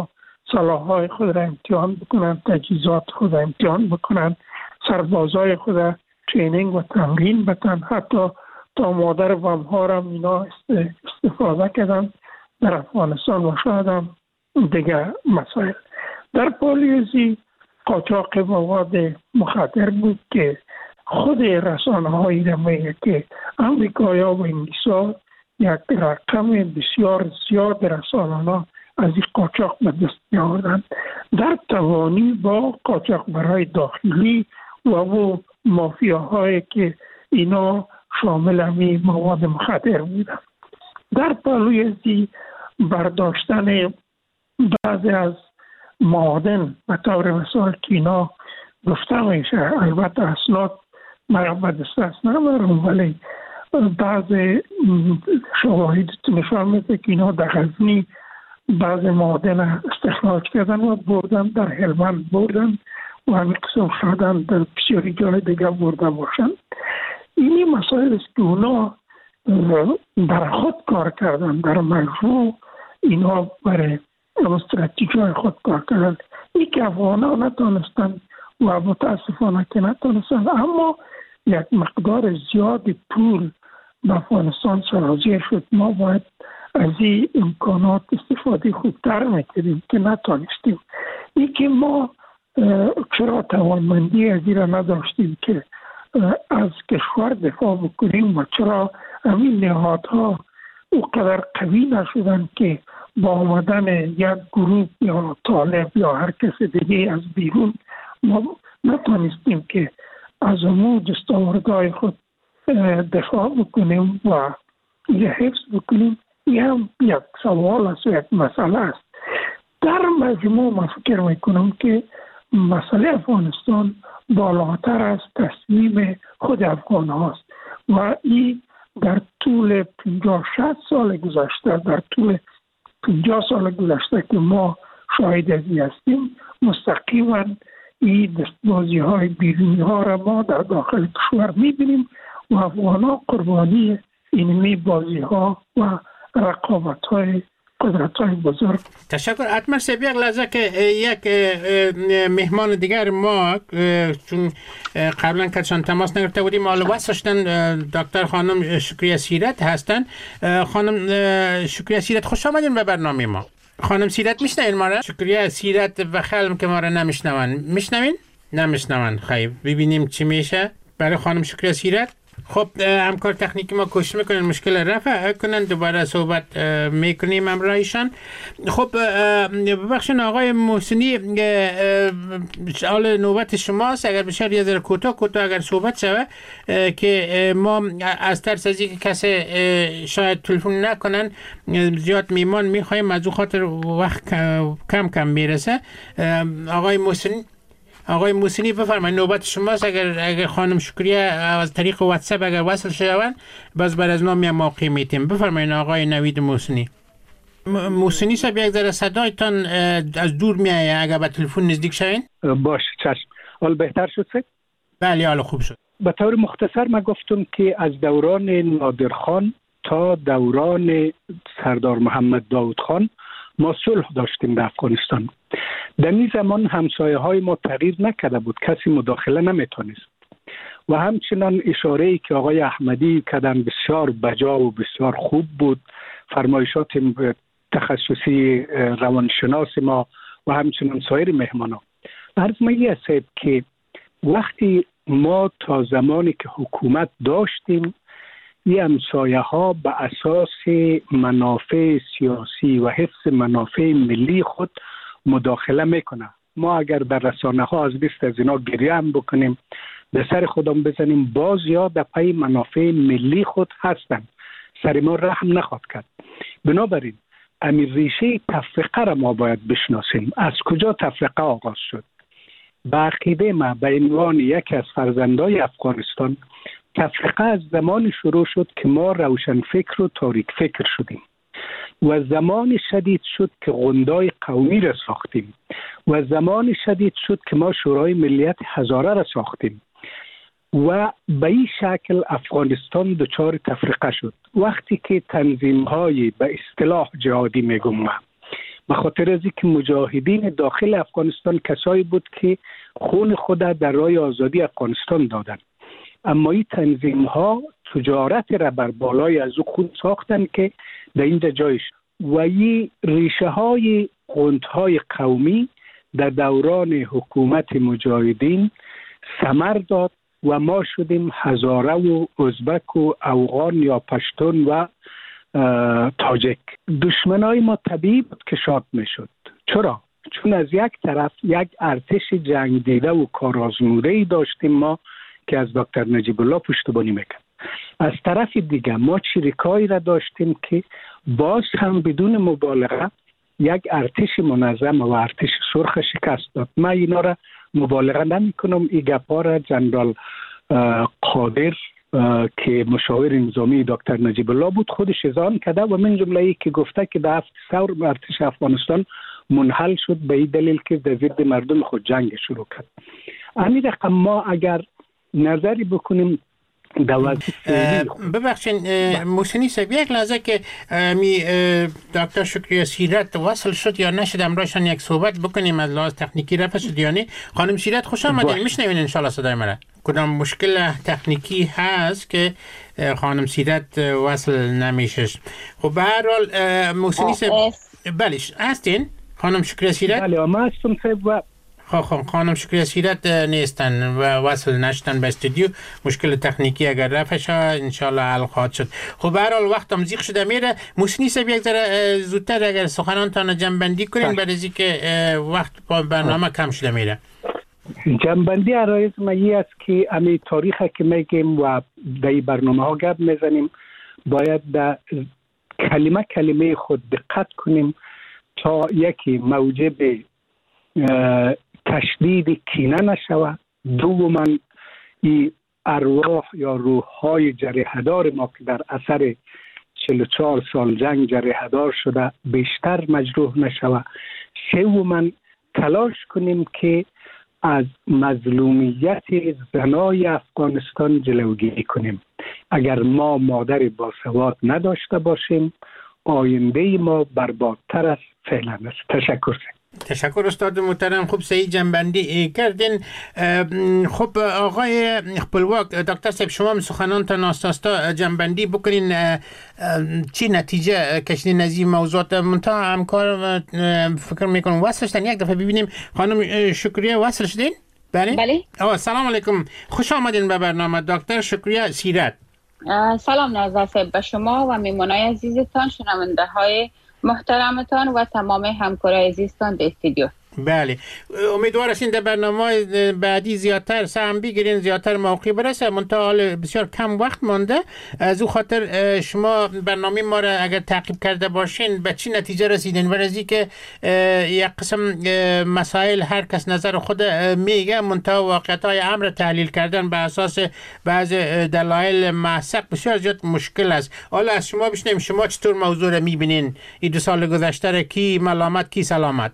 Speaker 8: سلاح‌های خود را امتحان بکنند، تجهیزات خود را امتحان بکنند، سربازای خود را ترینینگ و تمرین بدن، حتی تا مادر بمب‌ها را اینا استفاده کردن در افغانستان و شاید هم دیگر مسائل. در پالیوزی قاچاق مواد مخدر بود که خود رسانه هایی را میگه که امریکایا و انگلیسا یک رقم بسیار زیاد رسانه از این قاچاق به دست می‌آوردند در توانی با قاچاق برای داخلی و او مافیاهایی که اینا شامل همی مواد مخدر بودند. در پالیوزی برداشتن بعضی از معادن به طور مثال که اینا گفته میشه، البته اسناد مرا به دست نمیارم، ولی بعض شواهد نشان میده که اینا در غزنی بعض معادن استخراج کردن و بردن در هلمند بردن و همین قسم شدن در بسیاری جای دیگه برده باشن. اینی مسائل است که اونا در خود کار کردن، در مجموع اینا برای استراتژی های خود کار کردن. این که افغان ها نتونستن و متاسفانه که نتونستن، اما یک مقدار زیاد پول به افغانستان سرازیر شد. ما باید از این امکانات استفاده خوبتر میکردیم که نتونستیم. این که ما چرا توانمندی از این را نداشتیم که از کشور دفاع بکنیم و چرا همین نهادها اونقدر قوی نشدن که با آمدن یک گروه یا طالب یا هر کس دیگه از بیرون ما نتونستیم که از امور دستاوردهای خود دفاع بکنیم و یه حفظ بکنیم. این هم یک سوال است و یک مسئله است. در مجموع من فکر میکنم که مسئله افغانستان بالاتر از تصمیم خود افغان هاست و این در طول پنجاه شصت سال گذشته، در طول پنجاه سال گذشته که ما شاهد ازی هستیم، مستقیما این دستبازی های بیرونی ها را ما در داخل کشور میبینیم و افغان ها قربانی اینمی بازی ها و رقابت های قدرت های بزرگ.
Speaker 7: تشکر. اتمر صاحب، یک لحظه که یک مهمان دیگر ما چون قبلا کدشان تماس نگرفته بودیم حالا وصل شدن، دکتر خانم شکریه سیرت هستن. خانم شکریه سیرت خوش آمدین به برنامه ما. خانم سیرت میشنوین ما را؟ شکریه سیرت و خلم که ما را نمیشنون. میشنوین؟ نمیشنون. خیلی ببینیم چی میشه برای خانم شکریه سیرت. خب همکار تکنیکی ما کوشش میکنن مشکل رفع کنن، دوباره صحبت میکنیم همراهشان. خب ببخشید آقای محسنی، حال نوبت شماست. اگر بشار یه ذره کوتاه کوتاه اگر صحبت شوه که ما از ترس از اینکه کسی شاید تلفن نکنن زیاد میمان میخوایم، از اون خاطر وقت کم کم میرسه. آقای محسنی آقای موسینی بفرمایید، نوبت شماست. اگر اگر خانم شکریه از طریق واتساپ اگر وصل شوند باز بر از نام موقع میتیم. بفرمایید آقای نوید موسینی. موسینی صاحب یک ذره صدایتان از دور میایه، اگر به تلفن نزدیک شوین.
Speaker 9: باشه چشم. حال بهتر شد سه؟
Speaker 7: بله حالا خوب شد.
Speaker 9: به طور مختصر من گفتم که از دوران نادرخان تا دوران سردار محمد داود خان ما صلح داشتیم در افغانستان. در این زمان همسایه های ما تغییر نکرده بود، کسی مداخله نمیتونست و همچنان اشاره‌ای که آقای احمدی کردن بسیار بجا و بسیار خوب بود. فرمایشات تخصصی روانشناس ما و همچنان سایر مهمانان. عرض می است که وقتی ما تا زمانی که حکومت داشتیم این همسایه ها به اساس منافع سیاسی و حفظ منافع ملی خود مداخله میکنه. ما اگر در رسانه ها از لیست از اینا گریه هم بکنیم، به سر خودم بزنیم، باز یا در پی منافع ملی خود هستن، سر ما رحم نخواد کرد. بنابراین امیر ریشه تفرقه را ما باید بشناسیم. از کجا تفرقه آغاز شد؟ به عقیده ما به عنوان یکی از فرزندای افغانستان، تفرقه از زمان شروع شد که ما روشن فکر و تاریک فکر شدیم و زمان شدید شد که غندای قومی را ساختیم و زمان شدید شد که ما شورای ملیت هزاره را ساختیم و به این شکل افغانستان دچار تفرقه شد. وقتی که تنظیم های به اصطلاح جهادی میگم به خاطر از اینکه مجاهدین داخل افغانستان کسایی بود که خون خود در راه آزادی افغانستان دادن، اما این تنظیم ها تجارت را بر بالای از او خود ساختن که در اینجا جایش و این ریشه های قندهای قومی در دوران حکومت مجاهدین ثمر داد و ما شدیم هزاره و ازبک و افغان یا پشتون و تاجک. دشمنای ما طبیعی بود که شاد می شد. چرا؟ چون از یک طرف یک ارتش جنگ دیده و کارآزموده‌ای داشتیم ما که از دکتر نجیب الله پشتیبانی میکرد. از طرف دیگه ما چریکایی را داشتیم که باز هم بدون مبالغه یک ارتش منظم و ارتش سرخ شکست داد. من اینا را مبالغه نمی کنم. این گپا را جنرال قادر که مشاور نظامی دکتر نجیب الله بود خودش اذعان کرده و من جمله ای که گفته که در ثور ارتش افغانستان منحل شد به این دلیل که در ضد مردم خود جنگ شروع کرد. همین رقم ما اگر نظری بکنیم
Speaker 7: ببخشید محسنی صاحب، یک لحظه که می دکتر شکریه سیرت وصل شد یا نشد امروزشان یک صحبت بکنیم از لحاظ تکنیکی رفت شد یا نه. خانم سیرت خوش آمدین، میشنوین ان شاء الله صدای مرا؟ کدام مشکل تکنیکی هست که خانم سیرت وصل نمیشه؟ خب به هر حال محسنی صاحب بله هستین خانم شکریه سیرت؟
Speaker 9: بله ما هستم صاحب.
Speaker 7: خب خانم شکریه سیرت نیستن و وصل نشدن به استودیو. مشکل تکنیکی اگر رفع شد انشالله حل خواهد شد. خب به هر حال وقتم زیغ شده میره. محسنی صاحب یک ذره زودتر اگر سخنانتان جنبندی کنین برای اینکه وقت برنامه کم شده میره.
Speaker 9: جنبندی عرایض مایی است که امی تاریخ که میگیم و در برنامه ها گپ میزنیم باید در کلمه کلمه خود دقت کنیم تا یکی موجب تشدید کینه نشود، دوما این ارواح یا روح‌های جریحه‌دار ما که در اثر چهل و چهار سال جنگ جریحه‌دار شده بیشتر مجروح نشود، سوما تلاش کنیم که از مظلومیت زنای افغانستان جلوگیری کنیم. اگر ما مادر باسواد نداشته باشیم آینده ما بربادتر از فعلا است. تشکر سید.
Speaker 7: تشکر استاد محترم، خوب صحیح جنبندی کردین. خب آقای خپلواک دکتر صاحب شما سخنانتان آستاستا جنبندی بکنین چی نتیجه کشیدین از این موضوعات؟ منتها همکار فکر میکنم وصل شدن. یک دفعه ببینیم خانم شکریه وصل شدین؟ بله
Speaker 12: بله.
Speaker 7: آه سلام علیکم، خوش آمدین به برنامه دکتر شکریه سیرت.
Speaker 12: سلام نازا صاحب به شما و میمونای عزیزتان، شنونده های محترمتان و تمام همکارای عزیزتان در استودیو.
Speaker 7: بله امیدوار هستین در برنامه بعدی زیادتر سهم بگیرین، زیادتر موقع برسه. منتها بسیار کم وقت مانده، از او خاطر شما برنامه ما را اگر تعقیب کرده باشین به چی نتیجه رسیدین؟ ورزی که یک قسم مسائل هر کس نظر خود میگه، منتها واقعیت های امر تحلیل کردن به اساس بعض دلایل محسق بسیار زیاد مشکل است. حالا از شما بشنیم شما چطور موضوع را میبینین؟ این دو سال گذشته کی ملامت کی سلامت؟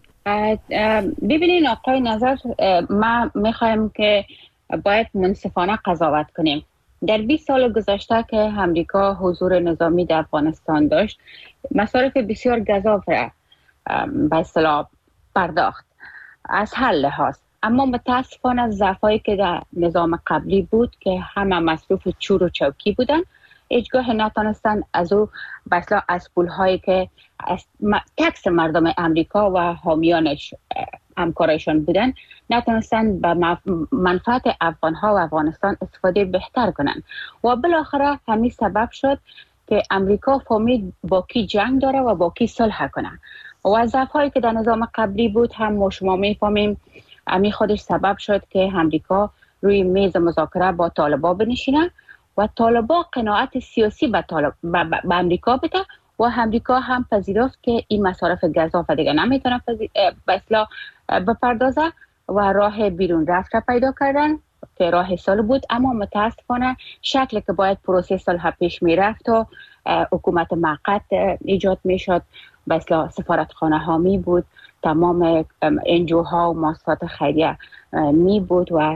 Speaker 12: ببینین آقای نظر، ما میخوایم که باید منصفانه قضاوت کنیم. در بیست سال گذشته که امریکا حضور نظامی در افغانستان داشت مصارف بسیار گزاف را به اصطلاح پرداخت از هر لحاظ، اما متاسفانه ضعفایی که در نظام قبلی بود که همه مصروف چور و چوکی بودن هیچگاه نتونستن از او بسلا از پولهایی که از تکس مردم امریکا و حامیانش همکارایشان بودن نتونستن به منفعت افغانها و افغانستان استفاده بهتر کنن و بالاخره همین سبب شد که امریکا فهمید با کی جنگ داره و با کی صلح کنه و ضعفایی که در نظام قبلی بود هم ما شما میفهمیم همین خودش سبب شد که امریکا روی میز مذاکره با طالبان بنشینه و طالبان قناعت سیاسی به طالب به امریکا بده و امریکا هم پذیرفت که این مصارف گزاف دیگه نمیتونه به اصلاح بپردازه و راه بیرون رفت پیدا کردن که راه صلح بود. اما متاسفانه شکلی که باید پروسه صلح پیش میرفت و حکومت موقت ایجاد میشد، به اصلاح سفارتخانه ها می بود، تمام انجوها و مؤسسات خیریه می بود و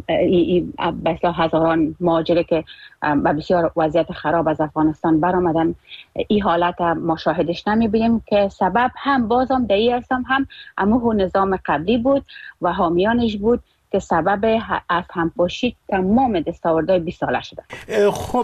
Speaker 12: بسیار هزاران مهاجر که به بسیار وضعیت خراب از افغانستان برآمدن، این حالت ما شاهدش نمی بینیم که سبب هم بازم در این ارسام هم اموه نظام قبلی بود و حامیانش بود که سبب از همپاشی تمام دستاوردهای بیست ساله شده.
Speaker 7: خب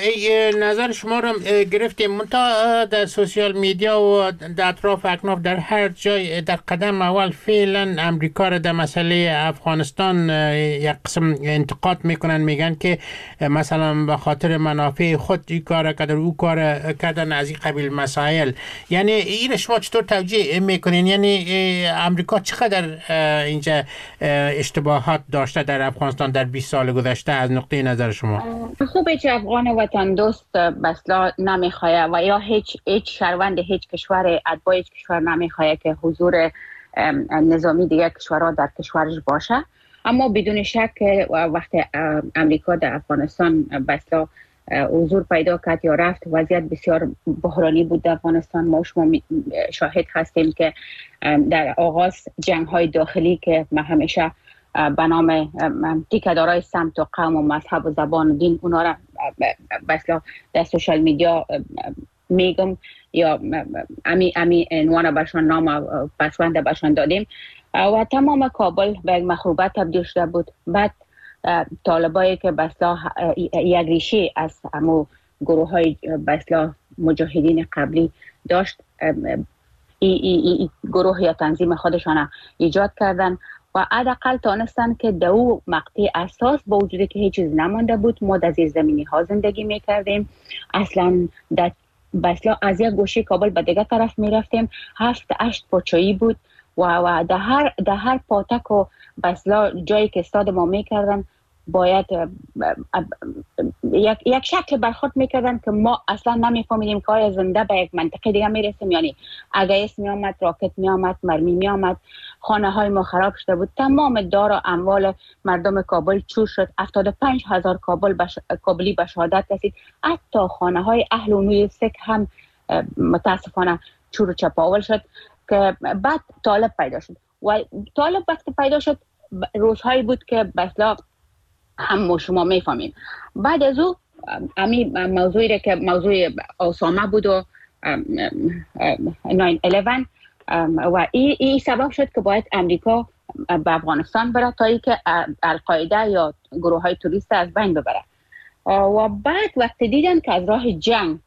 Speaker 7: نظر شما رو گرفتیم، منتها در سوشیال میدیا و در اطراف اکناف در هر جای در قدم اول فعلا امریکا را در مسئله افغانستان یک قسم انتقاد میکنن، میگن که مثلا به خاطر منافع خود این کار کردن او کار کردن از این قبیل مسائل. یعنی این شما چطور توجیه میکنین؟ یعنی امریکا چقدر اینجا اشتباه داشته در افغانستان در بیست سال گذشته از نقطه نظر شما؟
Speaker 12: خوبه که افغان وطن دوست بسلا نمیخواه و یا هیچ هیچ شهروند هیچ کشور اتباع هیچ کشور نمیخواه که حضور نظامی دیگه کشورها در کشورش باشه. اما بدون شک وقتی امریکا در افغانستان بسلا حضور پیدا کرد یا رفت، وضعیت بسیار بحرانی بود در افغانستان. ما شما شاهد هستیم که در آغاز جنگ های داخلی که ما همیشه به نام تیکه‌دارای سمت و قوم و مذهب و زبان و دین اونا را بسلا در سوشال میدیا میگم یا امی امی عنوان برشان نام پسوند برشان دادیم و تمام کابل به یک مخروبه تبدیل شده بود. بعد طالبایی که بسلا یک ریشه از همو گروه های بسلا مجاهدین قبلی داشت، ای ای ای گروه یا تنظیم خودشان ایجاد کردن و حداقل تانستن که دو مقطع اساس با وجودی که هیچ چیز نمانده بود، ما در زیرزمینی ها زندگی میکردیم، اصلا در بسلا از یک گوشه کابل به دیگه طرف میرفتیم، هفت هشت پاچایی بود و و در هر در هر پاتک و بسلا جایی که استاد ما میکردن باید یک یک شکل برخورد میکردن که ما اصلا نمیفهمیدیم که آیا زنده به یک منطقه دیگه میرسیم. یعنی اگه اسم میامد، راکت میامد، مرمی میامد، خانه های ما خراب شده بود، تمام دار و اموال مردم کابل چور شد، هفتاد و پنج هزار کابل بش... کابلی به شهادت رسید، حتی خانه های اهل و نوی سک هم متاسفانه چور و چپاول شد. که بعد طالب پیدا شد و طالب وقتی پیدا شد روزهایی بود که بسلا هم شما میفهمیم. بعد از او امی موضوعی که موضوع اسامه بود و نه یازده و این ای سبب شد که باید امریکا به افغانستان بره تا ای که القاعده یا گروه های توریست از بین ببره. و بعد وقتی دیدن که از راه جنگ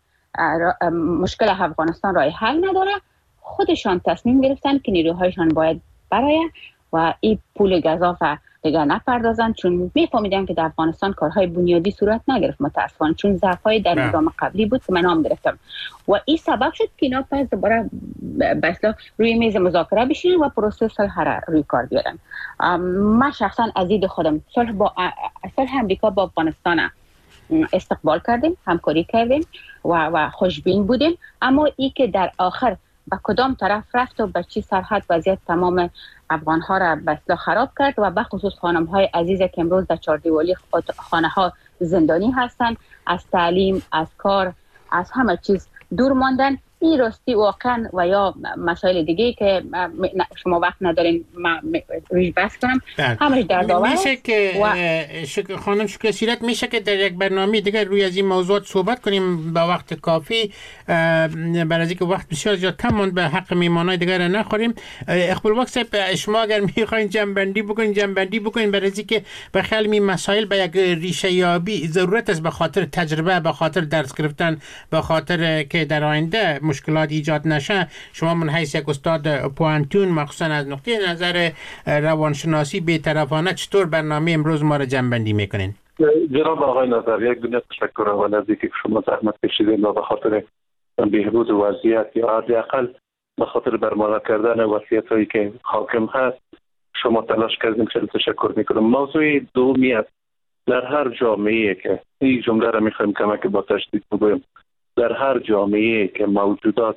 Speaker 12: مشکل افغانستان راه حل نداره، خودشان تصمیم گرفتن که نیروهایشان باید برای و این پول گزاف دیگه نپردازن، چون میفهمیدن که در افغانستان کارهای بنیادی صورت نگرفت متاسفانه، چون ضعف‌های در نظام قبلی بود که من نام گرفتم و این سبب شد که اینا پس دوباره بسلا روی میز مذاکره بشینن و پروسه صلح را روی کار بیارن. من شخصا از دید خودم صلح با صلح امریکا با افغانستان استقبال کردیم، همکاری کردیم و و خوشبین بودیم، اما ای که در آخر به کدام طرف رفت و به چی سرحد وضعیت تمام افغان ها را بسلا خراب کرد و به خصوص خانم های عزیز که امروز در چهاردیواری خانه ها زندانی هستند، از تعلیم، از کار، از همه چیز دور ماندن. این راستی واقعا و یا مسائل دیگه که شما وقت ندارین ما روش بحث کنم، همش در داور
Speaker 7: میشه که و... شک... خانم شکر سیرت میشه که در یک برنامه دیگه روی از این موضوعات صحبت کنیم با وقت کافی، برای اینکه وقت بسیار زیاد کم ماند به حق میمانای دیگه را نخوریم. اقبال وقت صاحب شما اگر میخواین جنبندی بکنین جنبندی بکنین برای اینکه به خیال می مسائل به یک ریشه یابی ضرورت است، به خاطر تجربه، به خاطر درس گرفتن، به خاطر که در آینده مشکلات ایجاد نشه. شما من حیث یک استاد پوانتون مخصوصا از نقطه نظر روانشناسی بی‌طرفانه چطور برنامه امروز ما را جنبندی میکنین؟
Speaker 10: جناب آقای نظر، یک دنیا تشکر اول از اینکه شما زحمت کشیدین و به خاطر بهبود وضعیت یا حداقل به خاطر برملا کردن وضعیتایی که حاکم هست شما تلاش کردین، خیلی تشکر میکنم. موضوع دومی است، در هر جامعه‌ای که این جمله را میخوایم کمک با تشدید بگویم، در هر جامعه‌ای که موجودات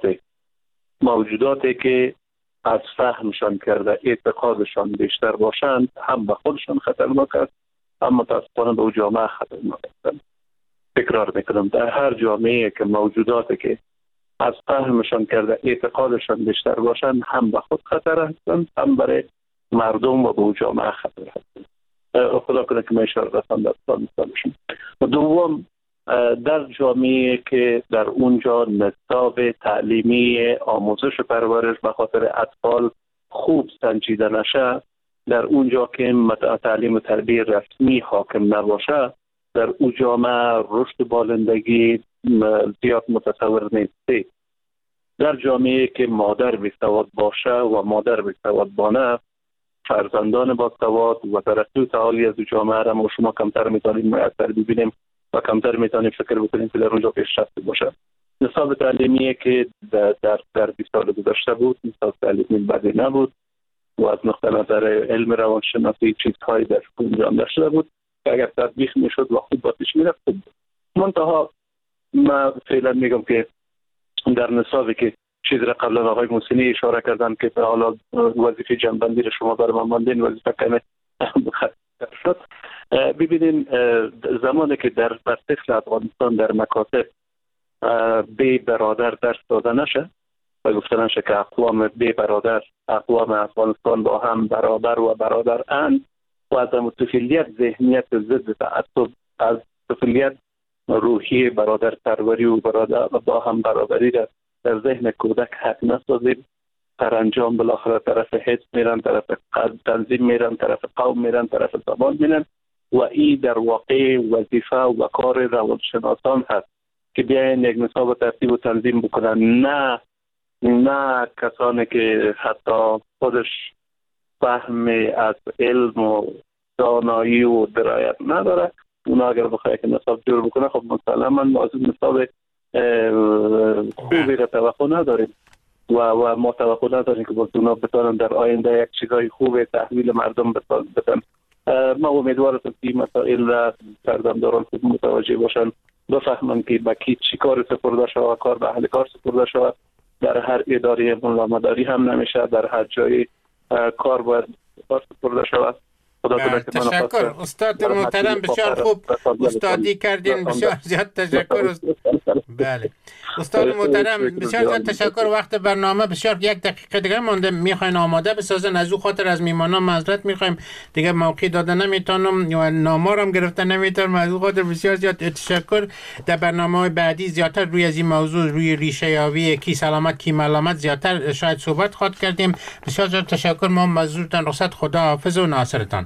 Speaker 10: موجوداتی که از فهمشان کرده اعتقادشان بیشتر باشند هم به خودشان خطرناک است، هم متاسفانه به جامعه خطرناک است. تکرار میکنم، در هر جامعه‌ای که موجوداتی که از فهمشان کرده اعتقادشان بیشتر باشند، هم به خود خطر هستند، هم برای مردم و به جامعه خطر هستند. خدا کنه که من اشاره رسان در افغانستانشون. دوم، در جامعه که در اونجا نصاب تعلیمی آموزش و پرورش به خاطر اطفال خوب سنجیده نشه، در اونجا که تعلیم و تربیه رسمی حاکم نباشه، در اون جامعه رشد بالندگی زیاد متصور نیست. در جامعه که مادر بی‌سواد باشه و مادر بی‌سواد بانه، فرزندان با سواد و ترقی و تعالی از جامعه را ما شما کمتر میتونیم مؤثر ببینیم و کمتر میتونیم فکر بکنیم که در اونجا پیشرفت باشه. نصاب تعلیمی که در در, در بیست سال گذشته بود، نصاب تعلیمی بدی نبود و از نقطه نظر علم روانشناسی چیزهایی در انجام داشته بود که اگر تطبیق میشد و خوب با پیش میرفت. منتها من فعلا میگم که در نصابی که چیز را قبلا آقای محسنی اشاره کردن که به حالا وظیفه جنبندی را شما برای من ماندین، وظیفه کمه شد. ببینین زمانی که در برطفل افغانستان در مکاتب بی برادر درس داده نشه و گفته نشه که اقوام بی برادر، اقوام افغانستان با هم برابر و برادر اند و از طفولیت ذهنیت ضد تعصب، از طفولیت روحی برادر پروری و برادر با هم برابری را در ذهن کودک حق نسازیم، سرانجام بالاخره طرف حزب میرن، طرف تنظیم میرن، طرف قوم میرن، طرف زبان میرن و این در واقع وظیفه و کار روانشناسان هست که بیاین یک نصاب ترتیب و تنظیم بکنن، نه نه کسانی که حتی خودش فهم از علم و دانایی و درایت نداره. اونا اگر بخواه که نصاب جور بکنه، خب مسلما ما از نصاب خوبی را توقع نداریم و و ما توقع نداریم که اونا بتونن در آینده یک چیزای خوب تحویل مردم بدن. ما امیدوارم که این مسائل را سردمداران خوب متوجه باشن، بفهمن که با کی چی کار سپرده شود، کار به اهل کار سپرده شود. در هر اداره ملامداری هم نمیشه، در هر جای کار باید کار سپرده شود.
Speaker 7: تشکر استاد محترم، بسیار خوب استادی کردین، بسیار زیاد تشکر. بله استاد محترم بسیار زیاد تشکر. وقت برنامه بسیار یک دقیقه دیگه مونده، میخواین آماده بسازن، از او خاطر از میمانان معذرت میخوایم، دیگه موقع داده نمیتونم و نامارم گرفته نمیتونم، از او خاطر بسیار زیاد تشکر. در برنامه بعدی زیادتر روی از این موضوع، روی ریشه یابی کی سلامت کی ملامت زیادتر شاید صحبت خواهد کردیم. بسیار زیاد تشکر. ما مزورتان رخصت، خدا حافظ و ناصرتان.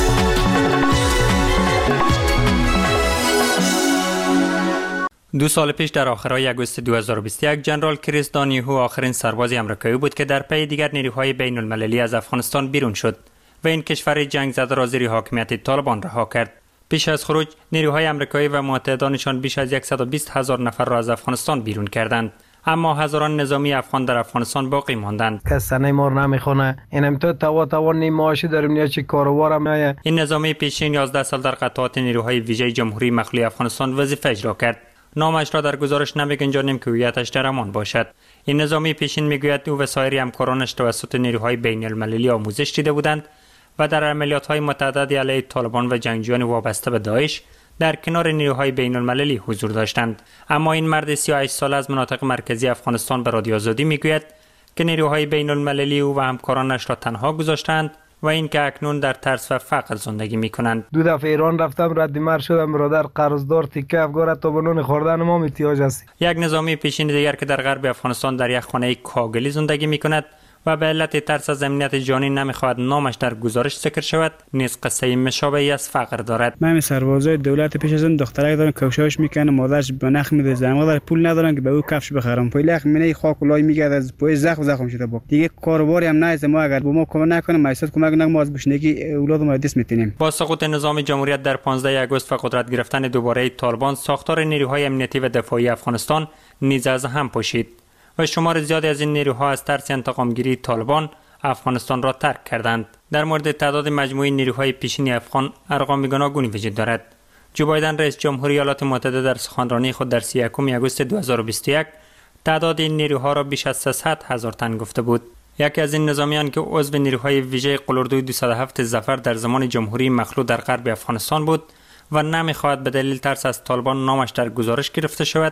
Speaker 13: دو سال پیش در آخرهای آگوست دو هزار و بیست و یک جنرال کریس دانیهو آخرین سرباز آمریکایی بود که در پی دیگر نیروهای بین المللی از افغانستان بیرون شد و این کشور جنگ زده را زیر حاکمیت طالبان رها کرد. پیش از خروج نیروهای آمریکایی و متحدانشان بیش از صد و بیست هزار نفر را از افغانستان بیرون کردند، اما هزاران نظامی افغان در افغانستان باقی ماندند.
Speaker 14: کسانه ما رو نمیخونه، اینم تو توا توا نیم معاشی داریم، نیا چی کاروارم میه.
Speaker 13: این نظامی پیشین یازده سال در قطعات نیروهای ویژه جمهوری مخلوع افغانستان وظیفه اجرا کرد. نامش را در گزارش نمیگنجانیم که هویتش در امان باشد. این نظامی پیشین میگوید او و سایر همکارانش توسط نیروهای بین المللی آموزش دیده بودند و در عملیات‌های متعددی علیه طالبان و جنگجویان وابسته به داعش در کنار نیروهای بین المللی حضور داشتند. اما این مرد سی و هشت ساله از مناطق مرکزی افغانستان به رادیو آزادی میگوید که نیروهای بین المللی او و همکارانش را تنها گذاشتند و اینکه اکنون در ترس و فقر زندگی میکنند.
Speaker 14: دو دفعه ایران رفتم، رد مر شدم، برادر قرضدار تیکه افگار تا بنون خوردن ما احتیاج است.
Speaker 13: یک نظامی پیشین دیگر که در غرب افغانستان در یک خانه کاگلی زندگی میکند و به علت ترس از امنیت جانی نمیخواهد نامش در گزارش ذکر شود، نیز قصه مشابهی از فقر دارد.
Speaker 15: من سربازای دولت پیش از این دخترک دارن کفشاش میکنه، مادرش به نخ میده، زمادر پول ندارن که به او کفش بخرم، پایلخ مینه خاک لای میگرد، از پای زخم زخم شده با دیگه کاروباری هم نه. ما اگر به ما کمک نکنه، مایسات کمک نکنه، ما از گشنگی اولادم را دست میتونیم.
Speaker 13: با سقوط نظام جمهوریت در پانزده آگوست و قدرت گرفتن دوباره طالبان، ساختار نیروهای امنیتی و دفاعی افغانستان نیز از هم پاشید و شمار زیادی از این نیروها از ترس انتقامگیری طالبان افغانستان را ترک کردند. در مورد تعداد مجموعی نیروهای پیشین افغان ارقام گوناگونی وجود دارد. جو بایدن رئیس جمهوری ایالات متحده در سخنرانی خود در سی و یکم آگوست دو هزار و بیست و یک تعداد این نیروها را بیش از سیصد هزار تن گفته بود. یکی از این نظامیان که عضو نیروهای ویژه قلردوی دویست و هفت ظفر در زمان جمهوری مخلوع در غرب افغانستان بود و نمیخواهد به دلیل ترس از طالبان نامش در گزارش گرفته شود،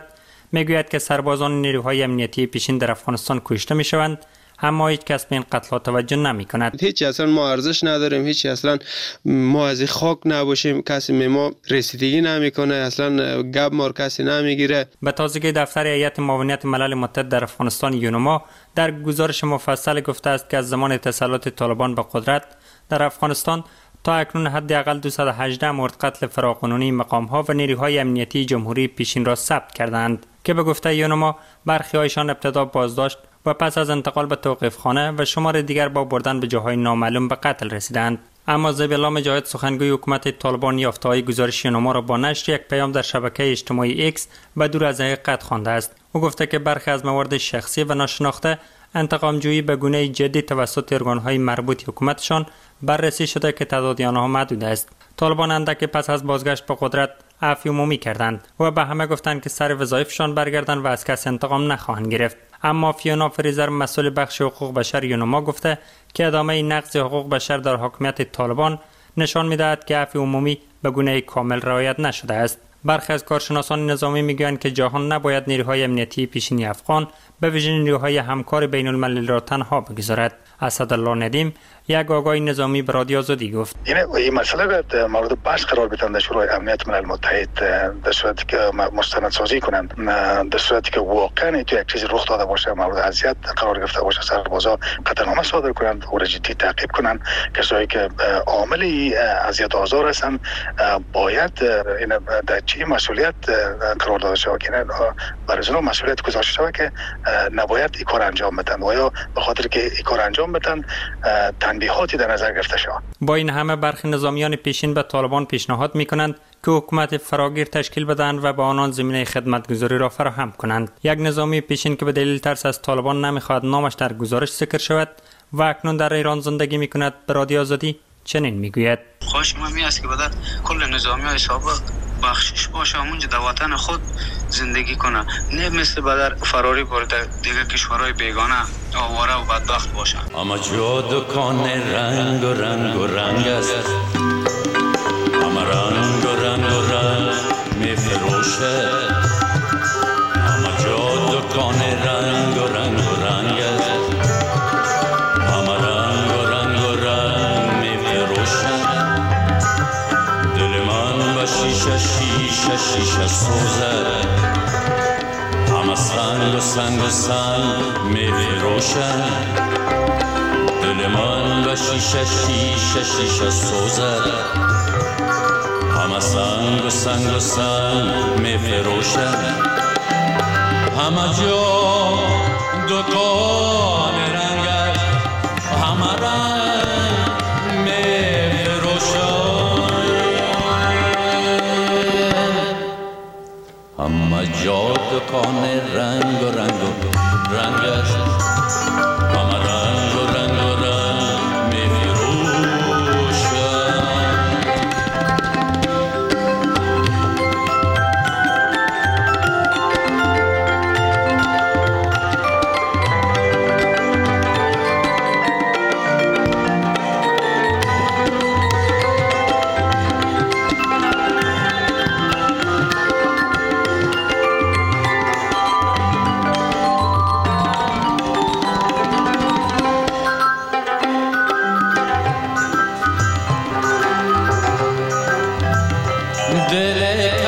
Speaker 13: میگوید که سربازان نیروهای امنیتی پیشین در افغانستان کشته میشوند، اما هیچ کس به این قتل توجه نمی کند.
Speaker 16: هیچ اصلا ما ارزش نداریم، هیچ اصلا ما از خاک نباشیم، کسی به ما رسیدگی نمیکنه، اصلا گپ ما کسی نمیگیره.
Speaker 13: به تازگی دفتر هیئت معاونت ملل متحد در افغانستان یونما در گزارش مفصل گفته است که از زمان تسلط طالبان به قدرت در افغانستان تا اکنون حداقل دویست و هجده مورد قتل فراقانونی مقام‌ها و نیروهای امنیتی جمهوری پیشین را ثبت کردند که به گفته یونما برخی هایشان ابتدا بازداشت و پس از انتقال به توقیفخانه و شمار دیگر با بردن به جاهای نامعلوم به قتل رسیدند. اما ذبیح‌الله مجاهد سخنگوی حکومت طالبان یافته‌های گزارش یونما را با نشر یک پیام در شبکه اجتماعی ایکس به دور از حقیقت خوانده است. او گفته که برخی از موارد شخصی و ناشناخته انتقام جویی به گونه جدی توسط ارگان‌های مربوط حکومتشان بررسی شده که تعداد آنها محدود است. طالبان اندک پس از بازگشت به قدرت عفو عمومی کردند و به همه گفتند که سر وظایفشان برگردند و از کسی انتقام نخواهند گرفت. اما فیونا فریزر مسئول بخش حقوق بشر یونما گفته که ادامه نقض حقوق بشر در حاکمیت طالبان نشان می‌دهد که عفو عمومی به گونه کامل رعایت نشده است. برخی از کارشناسان نظامی میگویند که جهان نباید نیروهای امنیتی پیشینی افغان به ویژه نیروهای همکار بین المللی را تنها بگذارد. اسدالله ندیم یک آگاهی نظامی به رادیو آزادی گفت
Speaker 17: این مسئله را مورد بحث قرار بدن در شورای امنیت ملل متحد در صورتی که مستندسازی کنند، در صورتی که واقعا تو یک چیزی رخ داده باشه مورد اذیت قرار گرفته باشه سربازا قطعنامه صادر کنند و جدی تعقیب کنند. کسایی که عامل اذیت آزار هستند باید این در چی مسئولیت قرار داده شود که برای اونها مسئولیت گذاشته شود که نباید این کار انجام بدن و یا به خاطر که این کار انجام بدن تنبیهاتی در نظر گرفته شود.
Speaker 13: با این همه برخی نظامیان پیشین به طالبان پیشنهاد میکنند که حکومت فراگیر تشکیل بدهند و به آنان زمینه خدمتگزاری را فراهم کنند. یک نظامی پیشین که به دلیل ترس از طالبان نمیخواهد نامش در گزارش ذکر شود و اکنون در ایران زندگی میکند به رادیو آزادی چنین میگوید:
Speaker 18: خواهش من می است که بدر کل نظامی های سابق بخشش باشه همونجا در وطن خود زندگی کنه، نه مثل بدر فراری برده دیگه کشورهای بیگانه آواره و بدبخت باشه.
Speaker 19: اما جا دکان رنگ و رنگ و رنگ است، اما رنگ و رنگ و رنگ می فروشه، اما جا دکان رنگ و رنگ و رنگ است، اما رنگ و رنگ و رنگ می فروشه. دل من با شیشه شیشه شیشه سوزه، همه سنگ و سنگ و سنگ می فروشه. دل من با شیشه شیشه شیشه سوزه، همه سنگ و سنگ و سنگ می فروشه. همه جا دکان رنگ است، همه رنگ می فروشه. همه جا دکان رنگ و رنگ و رنگ است، همه رنگ و رنگ و رنگ می فروشه. دل